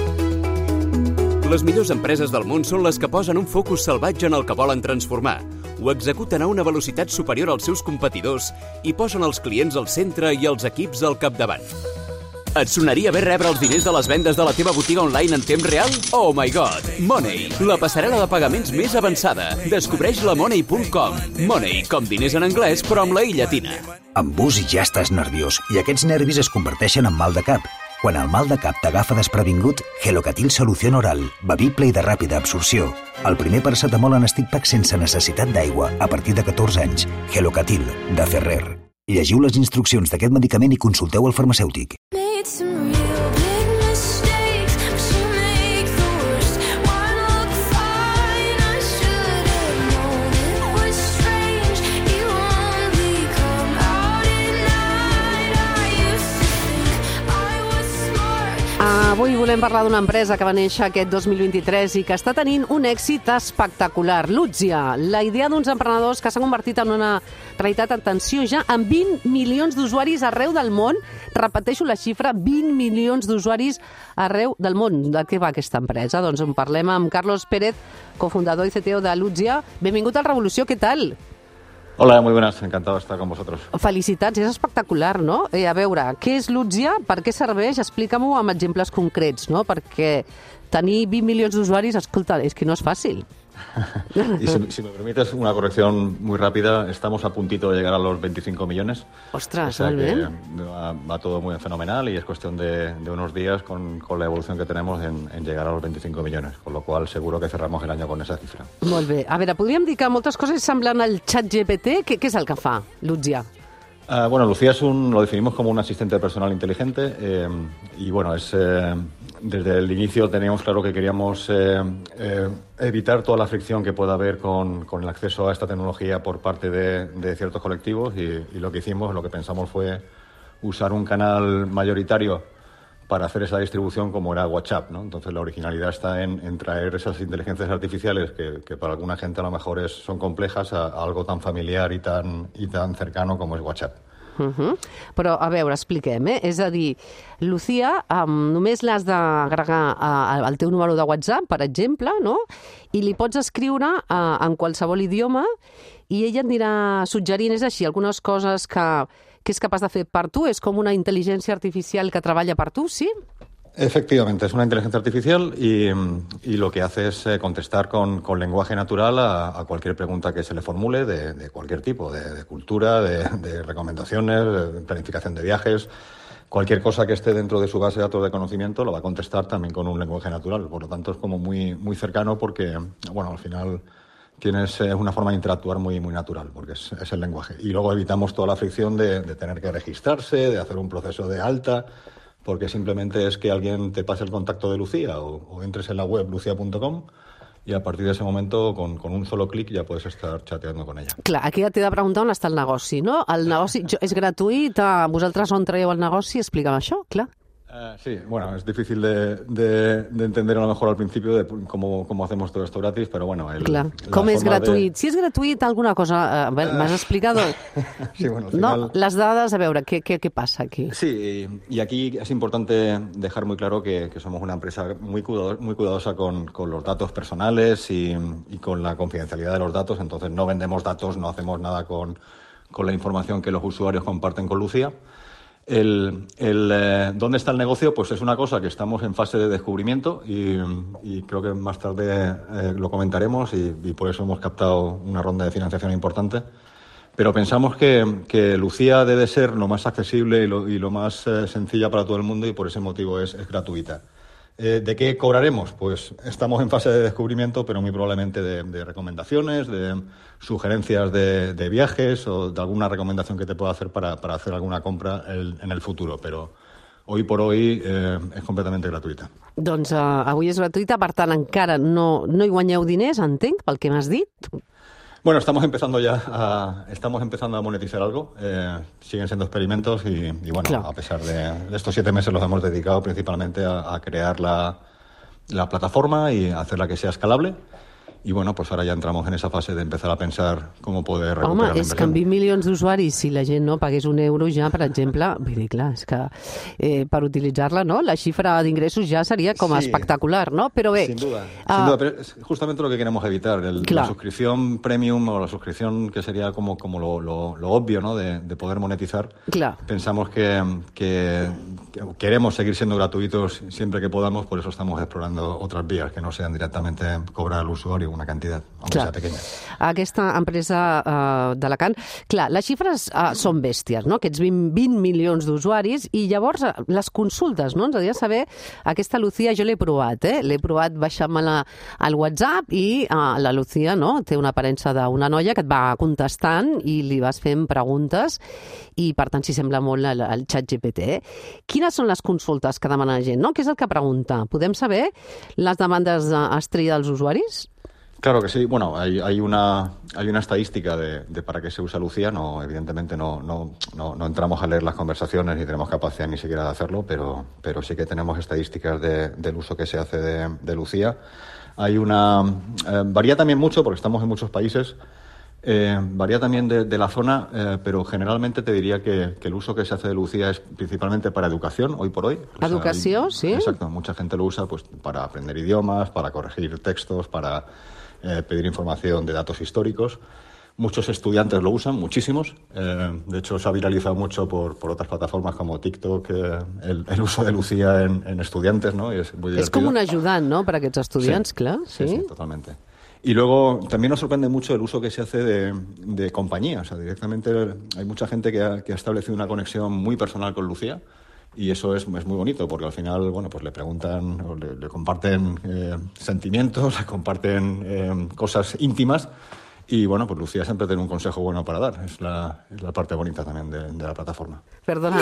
Les millors empreses del món són les que posen un focus salvatge en el que volen transformar, ho executen a una velocitat superior als seus competidors i posen els clients al centre i els equips al capdavant. Et sonaria bé rebre els diners de les vendes de la teva botiga online en temps real? Oh my god! Money, la passarel·la de pagaments més avançada. Descobreix la Money.com. Money, com diners en anglès, però amb la i llatina. Amb bus ja estàs nerviós i aquests nervis es converteixen en mal de cap. Quan el mal de cap t'agafa desprevingut, Gelocatil Solució Oral, bevible i de ràpida absorció. El primer paracetamol en stick pack sense necessitat d'aigua a partir de 14 anys. Gelocatil, de Ferrer. Llegiu les instruccions d'aquest medicament i consulteu el farmacèutic. Avui volem parlar d'una empresa que va néixer aquest 2023 i que està tenint un èxit espectacular. Lutzia, la idea d'uns emprenedors que s'ha convertit en una realitat, atenció, ja amb 20 milions d'usuaris arreu del món. Repeteixo la xifra, 20 milions d'usuaris arreu del món. De què va aquesta empresa? Doncs en parlem amb Carlos Pérez, cofundador i CTO de Lutzia. Benvingut al Revolució, què tal? Hola, muy buenas, encantado de estar con vosotros. Felicitats, és espectacular, no? A veure, què és Lutzia? Per què serveix? Explica-m'ho amb exemples concrets, no? Perquè tenir 20 milions d'usuaris, escolta, és que no és fàcil. Y si me permites una corrección muy rápida, estamos a puntito de llegar a los 25 millones. Ostras, o sea muy bien. Va todo muy fenomenal y es cuestión de unos días con la evolución que tenemos en llegar a los 25 millones, con lo cual seguro que cerramos el año con esa cifra. Molt bé. A veure, podríem dir que moltes coses semblen al ChatGPT. Què és el que fa, Lutzia? Bueno, Lucía lo definimos como un asistente personal inteligente y bueno, desde el inicio teníamos claro que queríamos evitar toda la fricción que pueda haber con el acceso a esta tecnología por parte de ciertos colectivos y lo que hicimos, lo que pensamos fue usar un canal mayoritario para hacer esa distribución como era WhatsApp, ¿no? Entonces la originalidad está en traer esas inteligencias artificiales que para alguna gente a lo mejor son complejas a algo tan familiar y tan cercano como es WhatsApp. Però, a veure, expliquem, És a dir, Lucía, només l'has d'agregar al teu número de WhatsApp, per exemple, no? I li pots escriure en qualsevol idioma i ella et anirà suggerint, és així, algunes coses que és capaç de fer per tu, és com una intel·ligència artificial que treballa per tu, sí? Efectivamente, es una inteligencia artificial y lo que hace es contestar con lenguaje natural a cualquier pregunta que se le formule de cualquier tipo, de cultura, de recomendaciones, de planificación de viajes. Cualquier cosa que esté dentro de su base de datos de conocimiento lo va a contestar también con un lenguaje natural. Por lo tanto, es como muy, muy cercano porque, bueno, al final tienes una forma de interactuar muy, muy natural, porque es el lenguaje. Y luego evitamos toda la fricción de tener que registrarse, de hacer un proceso de alta, porque simplemente es que alguien te pase el contacto de Lucía o entres en la web lucia.com i a partir d'aquest moment, con un solo clic, ja pots estar chateando con ella. Clar, aquí ja t'he de preguntar on està el negoci, no? El negoci és gratuït, vosaltres on traieu el negoci? Explica'm això, clar. Sí, bueno, es difícil de entender a lo mejor al principio de cómo hacemos todo esto gratis, pero bueno... Clar, com és gratuït? Si és gratuït, alguna cosa... ¿M'has explicado? Sí, bueno, al final... No, las dadas, a veure, ¿qué pasa aquí? Sí, y aquí es importante dejar muy claro que somos una empresa muy cuidadosa con los datos personales y con la confidencialidad de los datos, entonces no vendemos datos, no hacemos nada con la información que los usuarios comparten con Lucía. ¿Dónde está el negocio? Pues es una cosa que estamos en fase de descubrimiento y creo que más tarde lo comentaremos y por eso hemos captado una ronda de financiación importante. Pero pensamos que Lucía debe ser lo más accesible y lo más sencilla para todo el mundo y por ese motivo es gratuita. ¿De qué cobraremos? Pues estamos en fase de descubrimiento, pero muy probablemente de recomendaciones, de sugerencias de viajes o de alguna recomendación que te pueda hacer para hacer alguna compra en el futuro. Pero hoy por hoy és completament gratuïta. Doncs avui és gratuïta, per tant encara no hi guanyeu diners, entenc, pel que m'has dit. Bueno, estamos empezando a monetizar algo. Siguen siendo experimentos y bueno, claro. A pesar de estos 7 meses los hemos dedicado principalmente a crear la plataforma y a hacerla que sea escalable. I bueno, pues ara ja entramos en esa fase de empezar a pensar com poder recuperar la inversió. Home, és que amb 20 milions d'usuaris, si la gent no pagués €1 ja, per exemple, vull dir, clar, és que per utilitzar-la, no? La xifra d'ingressos ja seria com espectacular, ¿no? Pero ve... Sin duda, pero es justamente lo que queremos evitar, la suscripción premium o la suscripción que sería como lo obvio, ¿no? De poder monetizar. Claro. Pensamos que queremos seguir siendo gratuitos siempre que podamos, por eso estamos explorando otras vías que no sean directamente cobrar al usuario una quantitat, aunque sea pequeña. Aquesta empresa d'Alacant, clar, les xifres són bèsties, no? Aquests 20 milions d'usuaris, i llavors les consultes, no? Ens hauria de saber, aquesta Lucía jo l'he provat baixant-me-la al WhatsApp i la Lucía, no? Té una aparença d'una noia que et va contestant i li vas fent preguntes i, per tant, s'hi sembla molt al ChatGPT. Quines són les consultes que demana la gent, no? Què és el que pregunta? Podem saber les demandes estrella dels usuaris? Claro que sí. Bueno, hay una estadística de para qué se usa Lucía. No, evidentemente no entramos a leer las conversaciones ni tenemos capacidad ni siquiera de hacerlo, pero sí que tenemos estadísticas del uso que se hace de Lucía. Varía también mucho porque estamos en muchos países. Varía también de la zona, pero generalmente te diría que el uso que se hace de Lucía es principalmente para educación, hoy por hoy. ¿Educación? Sí. Exacto, mucha gente lo usa pues para aprender idiomas, para corregir textos, para pedir información de datos históricos. Muchos estudiantes lo usan, muchísimos. De hecho, se ha viralizado mucho por otras plataformas como TikTok el uso de Lucía en estudiantes, ¿no? Y es muy divertido. Es como un ayudant, ¿no?, para aquests estudiants, clar. Sí, totalmente. Y luego también nos sorprende mucho el uso que se hace de compañía. O sea, directamente hay mucha gente que ha establecido una conexión muy personal con Lucía. Y eso es muy bonito, porque al final, bueno, pues le preguntan, o le comparten sentimientos, le comparten cosas íntimas. Y bueno, pues Lucía siempre tiene un consejo bueno para dar. Es la parte bonita también de la plataforma. Perdona.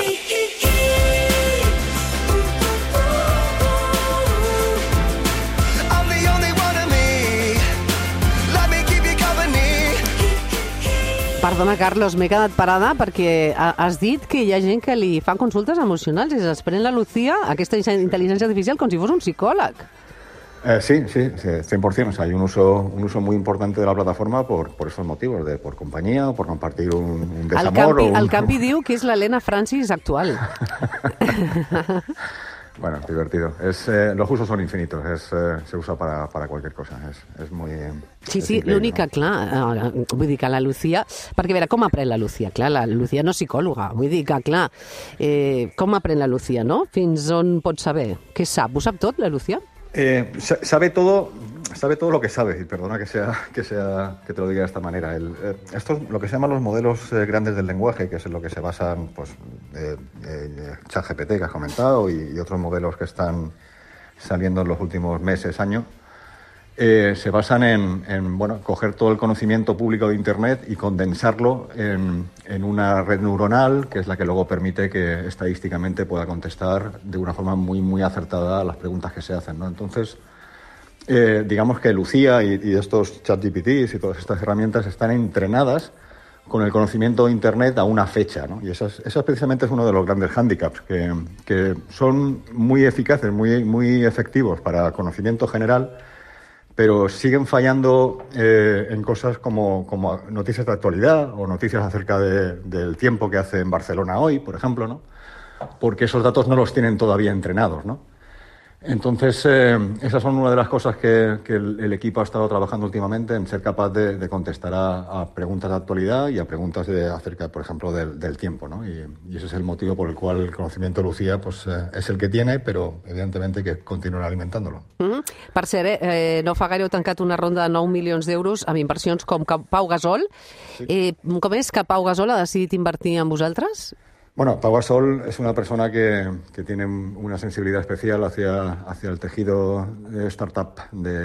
Perdona, Carlos, m'he quedat parada perquè has dit que hi ha gent que li fa consultes emocionals i es pren la Lucía, aquesta intel·ligència artificial, com si fos un psicòleg. Sí, 100%. O sea, hay un uso muy importante de la plataforma por esos motivos, por compañía o por compartir un desamor. El Campi diu que és l'Helena Francis actual. Bueno, divertido. Los usos son infinitos. Se usa para cualquier cosa. Es muy... Sí, l'únic que, clar, vull dir que la Lucía... Perquè, a veure, com aprèn la Lucía? Clar, la Lucía no és psicòloga. Vull dir que, clar, com aprèn la Lucía, no? Fins on pot saber? Què sap? Ho sap tot, la Lucía? Sabe todo lo que sabe, y perdona que te lo diga de esta manera. Esto es lo que se llaman los modelos grandes del lenguaje, que es en lo que se basan, pues, ChatGPT que has comentado y otros modelos que están saliendo en los últimos meses, años. Se basan en coger todo el conocimiento público de Internet y condensarlo en una red neuronal, que es la que luego permite que estadísticamente pueda contestar de una forma muy, muy acertada a las preguntas que se hacen, ¿no? Entonces, digamos que Lucía y estos ChatGPTs y todas estas herramientas están entrenadas con el conocimiento de Internet a una fecha, ¿no? Y eso precisamente es uno de los grandes hándicaps, que son muy eficaces, muy efectivos para conocimiento general, pero siguen fallando en cosas como noticias de actualidad o noticias acerca del tiempo que hace en Barcelona hoy, por ejemplo, ¿no? Porque esos datos no los tienen todavía entrenados, ¿no? Entonces, esas son una de las cosas que el equipo ha estado trabajando últimamente, en ser capaz de contestar a preguntas de actualidad y a preguntas acerca, por ejemplo, del tiempo, ¿no? Y ese es el motivo por el cual el conocimiento de Lucía pues, és el que tiene, però evidentment que continuarà alimentant-lo. Per cert, no fa gaire heu tancat una ronda de 9 milions d'euros amb inversions com Pau Gasol. Sí. Com és que Pau Gasol ha decidit invertir en vosaltres? Bueno, Pau Gasol es una persona que tiene una sensibilidad especial hacia el tejido de startup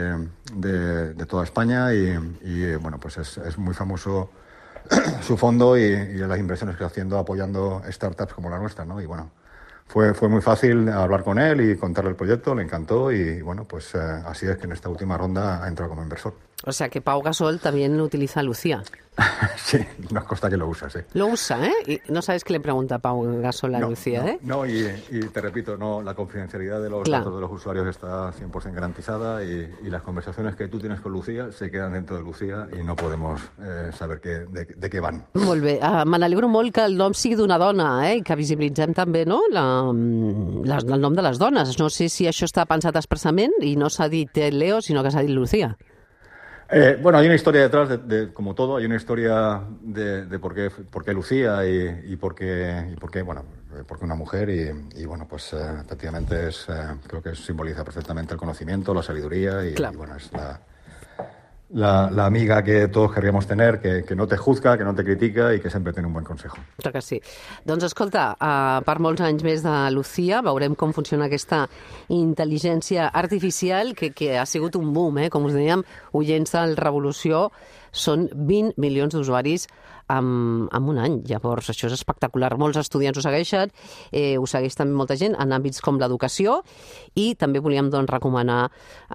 de toda España y bueno, pues es muy famoso su fondo y las inversiones que está haciendo apoyando startups como la nuestra, ¿no? Y bueno, fue muy fácil hablar con él y contarle el proyecto, le encantó y bueno, pues así es que en esta última ronda ha entrado como inversor. O sea que Pau Gasol también utiliza a Lucía. Sí, nos consta que lo usa, sí. Lo usa, ¿eh? Y no sabes qué le pregunta Pau Gasol a Lucía, ¿eh? No, y te repito, no, la confidencialidad de los datos de los usuarios está 100% garantizada y las conversaciones que tú tienes con Lucía se quedan dentro de Lucía i no podemos saber de què van. Molt bé. Me n'alegro molt que el nom sigui d'una dona, i que visibilitzem també, no?, el nom de les dones. No sé si això està pensat expressament i no s'ha dit Leo, sinó que s'ha dit Lucía. Bueno, hay una historia detrás, como todo, hay una historia de por qué Lucía y por qué, bueno, porque una mujer y bueno, pues efectivamente creo que simboliza perfectamente el conocimiento, la sabiduría y bueno, es la amiga que todos querríamos tener, que no te juzga, que no te critica i que sempre tiene un buen consejo. Clar que sí. Doncs escolta, per molts anys més de Lucía, veurem com funciona aquesta intel·ligència artificial que ha sigut un boom, com us dèiem, oients del Revolució, són 20 milions d'usuaris en un any. Llavors, això és espectacular. Molts estudiants ho segueixen, ho segueix també molta gent en àmbits com l'educació i també volíem recomanar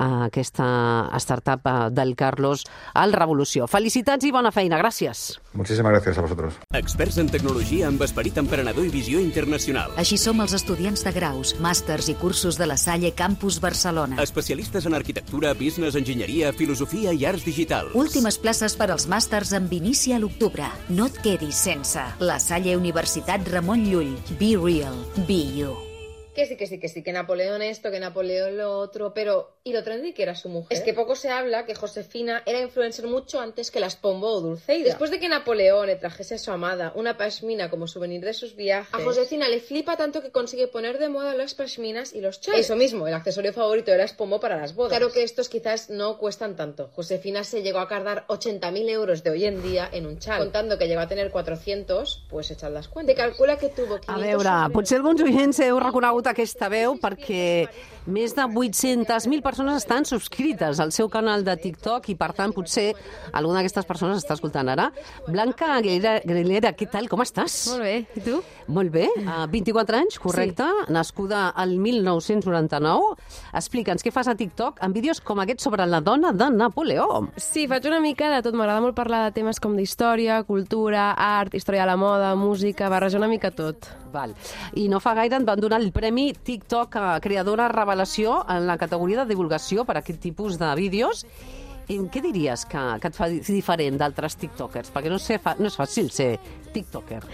aquesta startup del Carlos al Revolució. Felicitats i bona feina. Gràcies. Muchísimas gracias a vosotros. Experts en tecnologia amb esperit emprenedor i visió internacional. Així som els estudiants de graus, màsters i cursos de la Salle Campus Barcelona. Especialistes en arquitectura, business, enginyeria, filosofia i arts digitals. Últimes places per als màsters amb inici a l'octubre. No et quedis sense. La Salle Universitat Ramon Llull. Be real. Be you. Que sí, que Napoleón esto, que Napoleón lo otro, pero ¿y lo trendy que era su mujer? Es que poco se habla que Josefina era influencer mucho antes que las Pombo o Dulceida. Después de que Napoleón le trajese a su amada una pashmina como souvenir de sus viajes, a Josefina le flipa tanto que consigue poner de moda las pashminas y los chales. Eso mismo, el accesorio favorito era Pombo para las bodas. Claro que estos quizás no cuestan tanto. Josefina se llegó a cargar 80.000 euros de hoy en día en un chal. Contando que llegó a tener 400, pues echad las cuentas. Te calcula que tuvo 500... A veure, potser alguns oients heu reconegut aquesta veu perquè més de 800.000 persones estan subscrites al seu canal de TikTok i, per tant, potser alguna d'aquestes persones està escoltant ara. Blanca Aguilera, què tal? Com estàs? Molt bé. I tu? Molt bé. 24 anys, correcte. Sí. Nascuda al 1999. Explica'ns què fas a TikTok amb vídeos com aquest sobre la dona de Napoleó. Sí, faig una mica de tot. M'agrada molt parlar de temes com d'història, cultura, art, història de la moda, música, barrejar una mica tot. Val. I no fa gaire et van donar el premi TikTok Creadora Revelació en la categoria de divulgació per a aquest tipus de vídeos. Què diries que et fa diferent d'altres tiktokers? Perquè no és fàcil ser tiktoker.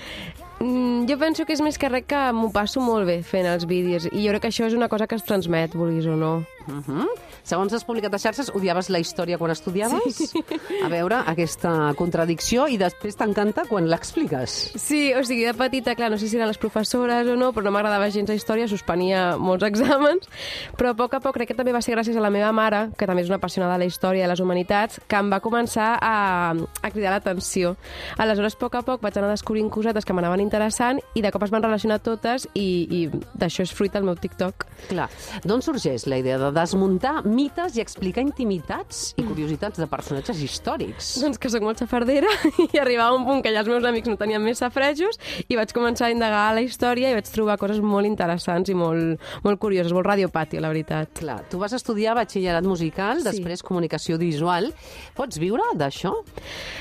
Jo penso que és més que res que m'ho passo molt bé fent els vídeos i jo crec que això és una cosa que es transmet, vulguis o no. Segons has publicat a xarxes, odiaves la història quan estudiaves? Sí. A veure, aquesta contradicció, i després t'encanta quan l'expliques. Sí, o sigui, de petita, clar, no sé si eren les professores o no, però no m'agradava gens la història, suspenia molts exàmens, però a poc crec que també va ser gràcies a la meva mare, que també és una apassionada de la història i de les humanitats, que em va començar a cridar l'atenció. Aleshores, a poc vaig anar descobrint cosetes que m'anaven interessant i de cop es van relacionar totes i d'això és fruit del meu TikTok. Clar. D'on sorgeix la idea de desmuntar mites i explicar intimitats i curiositats de personatges històrics? Doncs que sóc molt xafardera i arribava a un punt que ja els meus amics no tenien més safrejos i vaig començar a indagar la història i vaig trobar coses molt interessants i molt curioses, molt radiopàtia, la veritat. Clar, tu vas estudiar batxillerat musical, després comunicació visual. Pots viure d'això?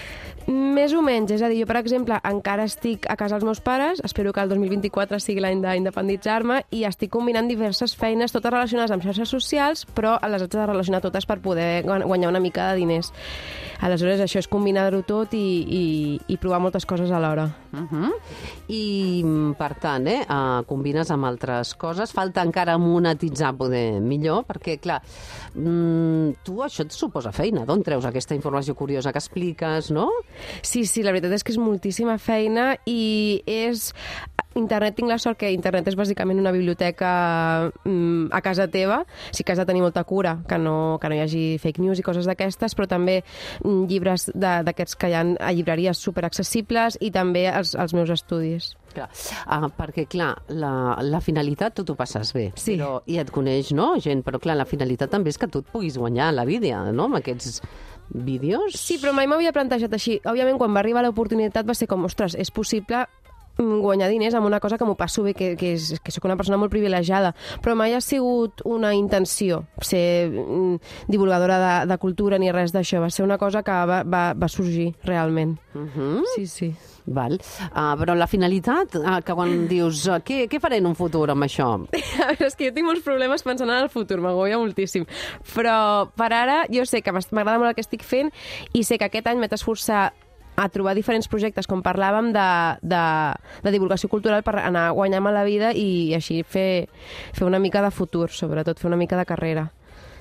Més o menys, és a dir, jo, per exemple, encara estic a casa dels meus pares, espero que el 2024 sigui l'any d'independitzar-me, i estic combinant diverses feines, totes relacionades amb xarxes socials, però les haig de relacionar totes per poder guanyar una mica de diners. Aleshores, això és combinar-ho tot i provar moltes coses alhora. I, per tant, combines amb altres coses. Falta encara monetitzar poder millor, perquè, clar, tu això et suposa feina. D'on treus aquesta informació curiosa que expliques, no? Sí, la veritat és que és moltíssima feina i és... Internet, tinc la sort que internet és bàsicament una biblioteca a casa teva. Sí que has de tenir molta cura, que no hi hagi fake news i coses d'aquestes, però també llibres d'aquests que hi ha a llibreries superaccessibles i també els meus estudis. Clar. Perquè, clar, la finalitat tu t'ho passes bé, sí. Però, i et coneix, no, gent, però clar, la finalitat també és que tu et puguis guanyar la vida, no?, amb aquests vídeos. Sí, però mai m'havia plantejat així. Òbviament, quan va arribar l'oportunitat va ser com, ostres, és possible guanyar diners amb una cosa que m'ho passo bé, que soc una persona molt privilegiada, però mai ha sigut una intenció ser divulgadora de cultura ni res d'això. Va ser una cosa que va sorgir realment. Sí. Val. Però la finalitat, que quan dius què faré en un futur amb això? A veure, és que jo tinc molts problemes pensant en el futur, m'agobia moltíssim. Però per ara jo sé que m'agrada molt el que estic fent i sé que aquest any m'he d'esforçar a trobar diferents projectes, com parlàvem, de divulgació cultural per anar guanyant-me la vida i així fer una mica de futur, sobretot, fer una mica de carrera.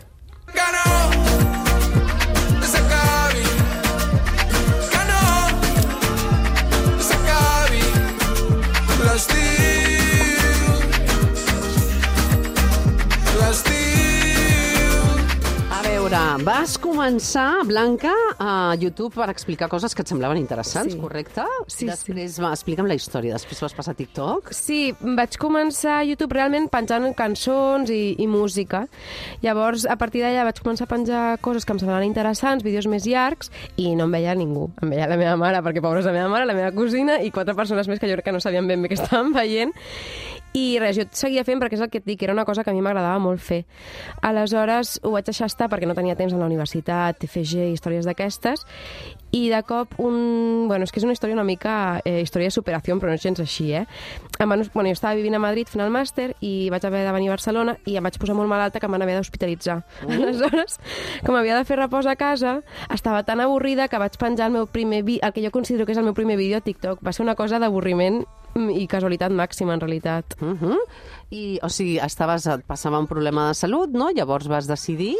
Vas començar, Blanca, a YouTube per explicar coses que et semblaven interessants, sí. Correcte? Sí, després explica'm la història, després vas passar a TikTok. Sí, vaig començar a YouTube realment penjant cançons i música. Llavors, a partir d'allà vaig començar a penjar coses que em semblaven interessants, vídeos més llargs, i no em veia ningú. Em veia la meva mare, perquè pobra és la meva mare, la meva cosina, i 4 persones més que jo crec que no sabien ben bé què estaven veient. I res, jo seguia fent perquè és el que et dic, era una cosa que a mi m'agradava molt fer. Aleshores ho vaig deixar estar perquè no tenia temps a la universitat, TFG, històries d'aquestes, i de cop és que és una història una mica història de superació, però no és gens així, jo estava vivint a Madrid fent el màster i vaig haver de venir a Barcelona i em vaig posar molt malalta que em van haver d'hospitalitzar. Aleshores, com havia de fer repòs a casa, estava tan avorrida que vaig penjar el que jo considero que és el meu primer vídeo a TikTok. Va ser una cosa d'avorriment i casualitat màxima, en realitat. I, o sigui, et passava un problema de salut, no? Llavors vas decidir,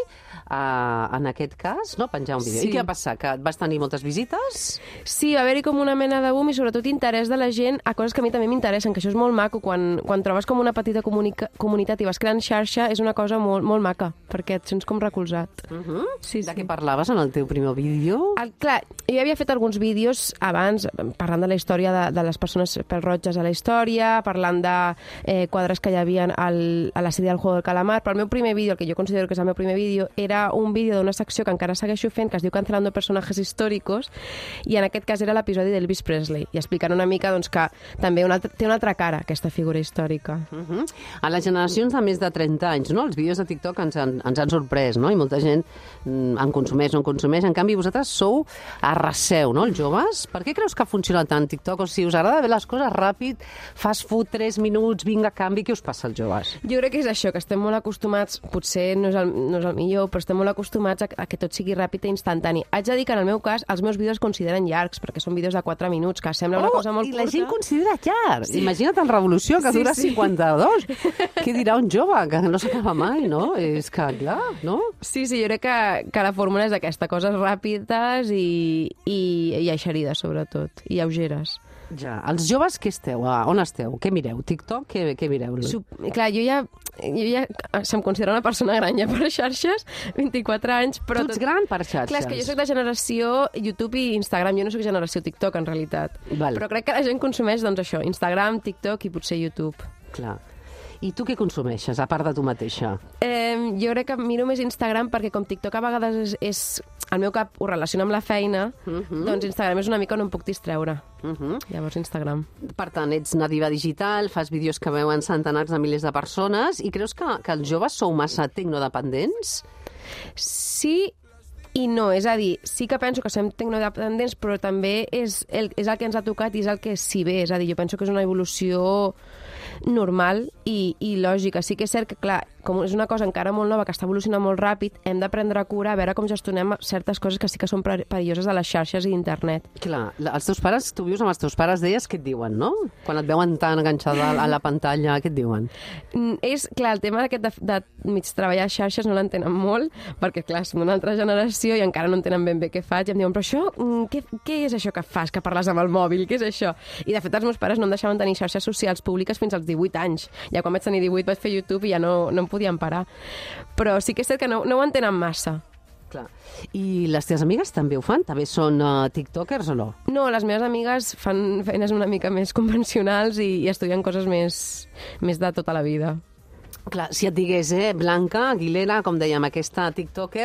en aquest cas, no, penjar un vídeo. Sí. I què va passar? Que vas tenir moltes visites? Sí, va haver-hi com una mena de boom i sobretot interès de la gent a coses que a mi també m'interessen, que això és molt maco. Quan trobes com una petita comunitat i vas creant xarxa, és una cosa molt, molt maca, perquè et sents com recolzat. Sí. De què parlaves en el teu primer vídeo? Clar, jo havia fet alguns vídeos abans, parlant de la història de les persones pèl-roges a la història, parlant de quadres que hi havia a la sèrie del Juego del Calamar, però el meu primer vídeo, el que jo considero que és el meu primer vídeo, era un vídeo d'una secció que encara segueixo fent, que es diu Cancelando personajes históricos, i en aquest cas era l'episodi d'Elvis Presley, i explicant una mica doncs, que també té una altra cara, aquesta figura històrica. A les generacions de més de 30 anys, no? Els vídeos de TikTok ens han sorprès, no? I molta gent en consumeix o en consumeix. En canvi, vosaltres sou arraseu, no? Els joves. Per què creus que funciona tant TikTok? O sigui, us agrada fer les coses ràpid, fast food, 3 minuts, vinga, canvi, què us passa als joves? Jo crec que és això, que estem molt acostumats, potser no és el millor, però estem molt acostumats a que tot sigui ràpid i instantani. Haig de dir que en el meu cas els meus vídeos es consideren llargs, perquè són vídeos de 4 minuts, que sembla una cosa molt curta. I la gent considera llarg. Sí. Imagina't en Revolució, que dura 52. Què dirà un jove? Que no s'acaba mai, no? És que, clar, no? Sí, jo crec que la fórmula és aquesta, coses ràpides i eixerides, sobretot, i lleugeres. Ja. Els joves, què esteu? On esteu? Què mireu? TikTok? Què mireu? Clar, jo ja se'm considera una persona gran ja per xarxes, 24 anys, però... Tu ets gran per xarxes? Clar, és que jo soc de generació YouTube i Instagram, jo no soc generació TikTok, en realitat. Val. Però crec que la gent consumeix, doncs, això, Instagram, TikTok i potser YouTube. Clar. I tu què consumeixes, a part de tu mateixa? Jo crec que miro més Instagram perquè com TikTok a vegades és el meu cap ho relaciona amb la feina, doncs Instagram és una mica on em puc distreure. Llavors Instagram. Per tant, ets nativa digital, fas vídeos que veuen centenars de milers de persones i creus que els joves sou massa tecnodependents? Sí I no, és a dir, sí que penso que som tecnodependents, però també és el que ens ha tocat i és el que s'hi ve. És a dir, jo penso que és una evolució normal i lògica. Sí que és cert que, clar, com és una cosa encara molt nova, que està evolucionant molt ràpid, hem de prendre cura a veure com gestionem certes coses que sí que són perilloses a les xarxes i internet. Clar, els teus pares, tu vius amb els teus pares, deies, què et diuen, no? Quan et veuen tan enganxada a la pantalla, què et diuen? És, clar, el tema aquest de mig treballar a xarxes no l'entenen molt, perquè, clar, som d'una altra generació i encara no entenen ben bé què faig, i em diuen, però això, què és això que fas, que parles amb el mòbil, què és això? I, de fet, els meus pares no em deixaven tenir xarxes socials públiques fins als 18 anys. Ja quan vaig tenir 18 vaig fer YouTube i ja no em podien parar. Però sí que és cert que no ho entenen massa. Clar. I les teves amigues també ho fan? També són tiktokers o no? No, les meves amigues fan feines una mica més convencionals i estudien coses més de tota la vida. Clar, si et digués, Blanca Aguilera, com dèiem, aquesta tiktoker,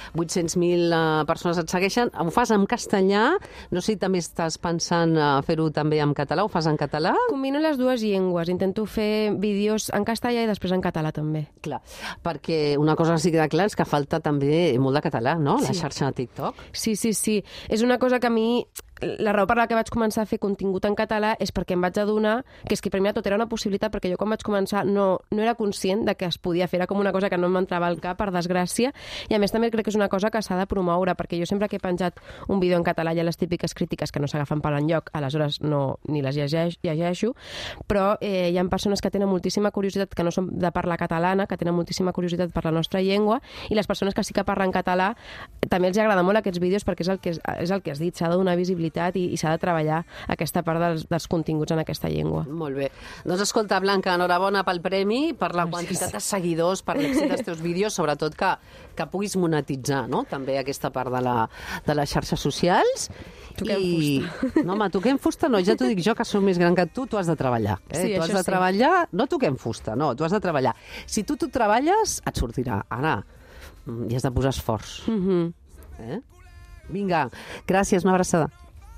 800.000 persones et segueixen, ho fas en castellà, no sé si també estàs pensant fer-ho també en català, ho fas en català? Combino les dues llengües, intento fer vídeos en castellà i després en català també. Clar, perquè una cosa que sí que queda clar és que falta també molt de català, no?, la xarxa de TikTok. Sí. És una cosa que a mi... La raó per la que vaig començar a fer contingut en català és perquè em vaig adonar que és que per mi tot era una possibilitat, perquè jo quan vaig començar no era conscient de que es podia fer, era com una cosa que no m'entrava al cap, per desgràcia, i a més també crec que és una cosa que s'ha de promoure, perquè jo sempre que he penjat un vídeo en català hi ha les típiques crítiques que no s'agafen per l'enlloc, aleshores ni les llegeixo, però hi ha persones que tenen moltíssima curiositat, que no són de parla catalana, que tenen moltíssima curiositat per la nostra llengua, i les persones que sí que parlen català també els agrada molt aquests vídeos, perquè és el que has dit, s'ha de donar visibilitat i s'ha de treballar aquesta part dels continguts en aquesta llengua. Molt bé. Doncs escolta, Blanca, enhorabona pel premi, per la quantitat de seguidors, per l'èxit dels teus vídeos, sobretot que puguis monetitzar, no?, també aquesta part de les xarxes socials. Toquem fusta. No, home, toquem fusta no, ja t'ho dic jo, que som més gran que tu has de treballar. Sí, tu has de treballar, no toquem fusta, no, tu has de treballar. Si tu treballes, et sortirà. Ara, hi has de posar esforç. Vinga, gràcies, una abraçada.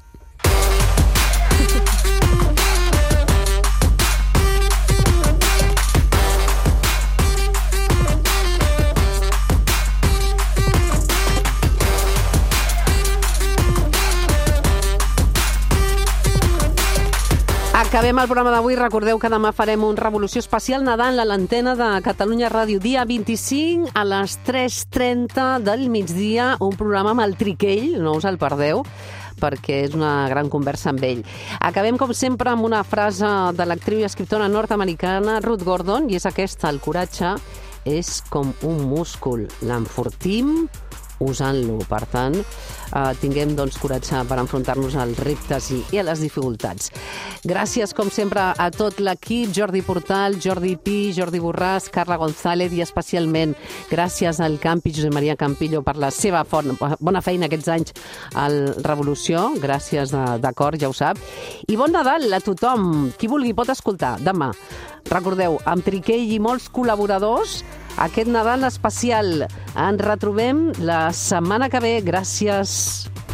Acabem el programa d'avui. Recordeu que demà farem un Revolució Especial Nadal a l'antena de Catalunya Ràdio, dia 25 a les 3:30 del migdia, un programa amb el Triquell, no us el perdeu, perquè és una gran conversa amb ell. Acabem, com sempre, amb una frase de l'actriu i escriptora nord-americana Ruth Gordon, i és aquesta: el coratge és com un múscul, l'enfortim usant-lo. Per tant, tinguem coratge per enfrontar-nos als reptes i a les dificultats. Gràcies, com sempre, a tot l'equip, Jordi Portal, Jordi Pi, Jordi Borràs, Carla González, i especialment gràcies al Campi, Josep Maria Campillo, per la seva bona feina aquests anys al Revolució. Gràcies de cor, ja ho sap. I bon Nadal a tothom. Qui vulgui pot escoltar demà. Recordeu, amb Triquell i molts col·laboradors, aquest Nadal especial. Ens retrobem la setmana que ve. Gràcies.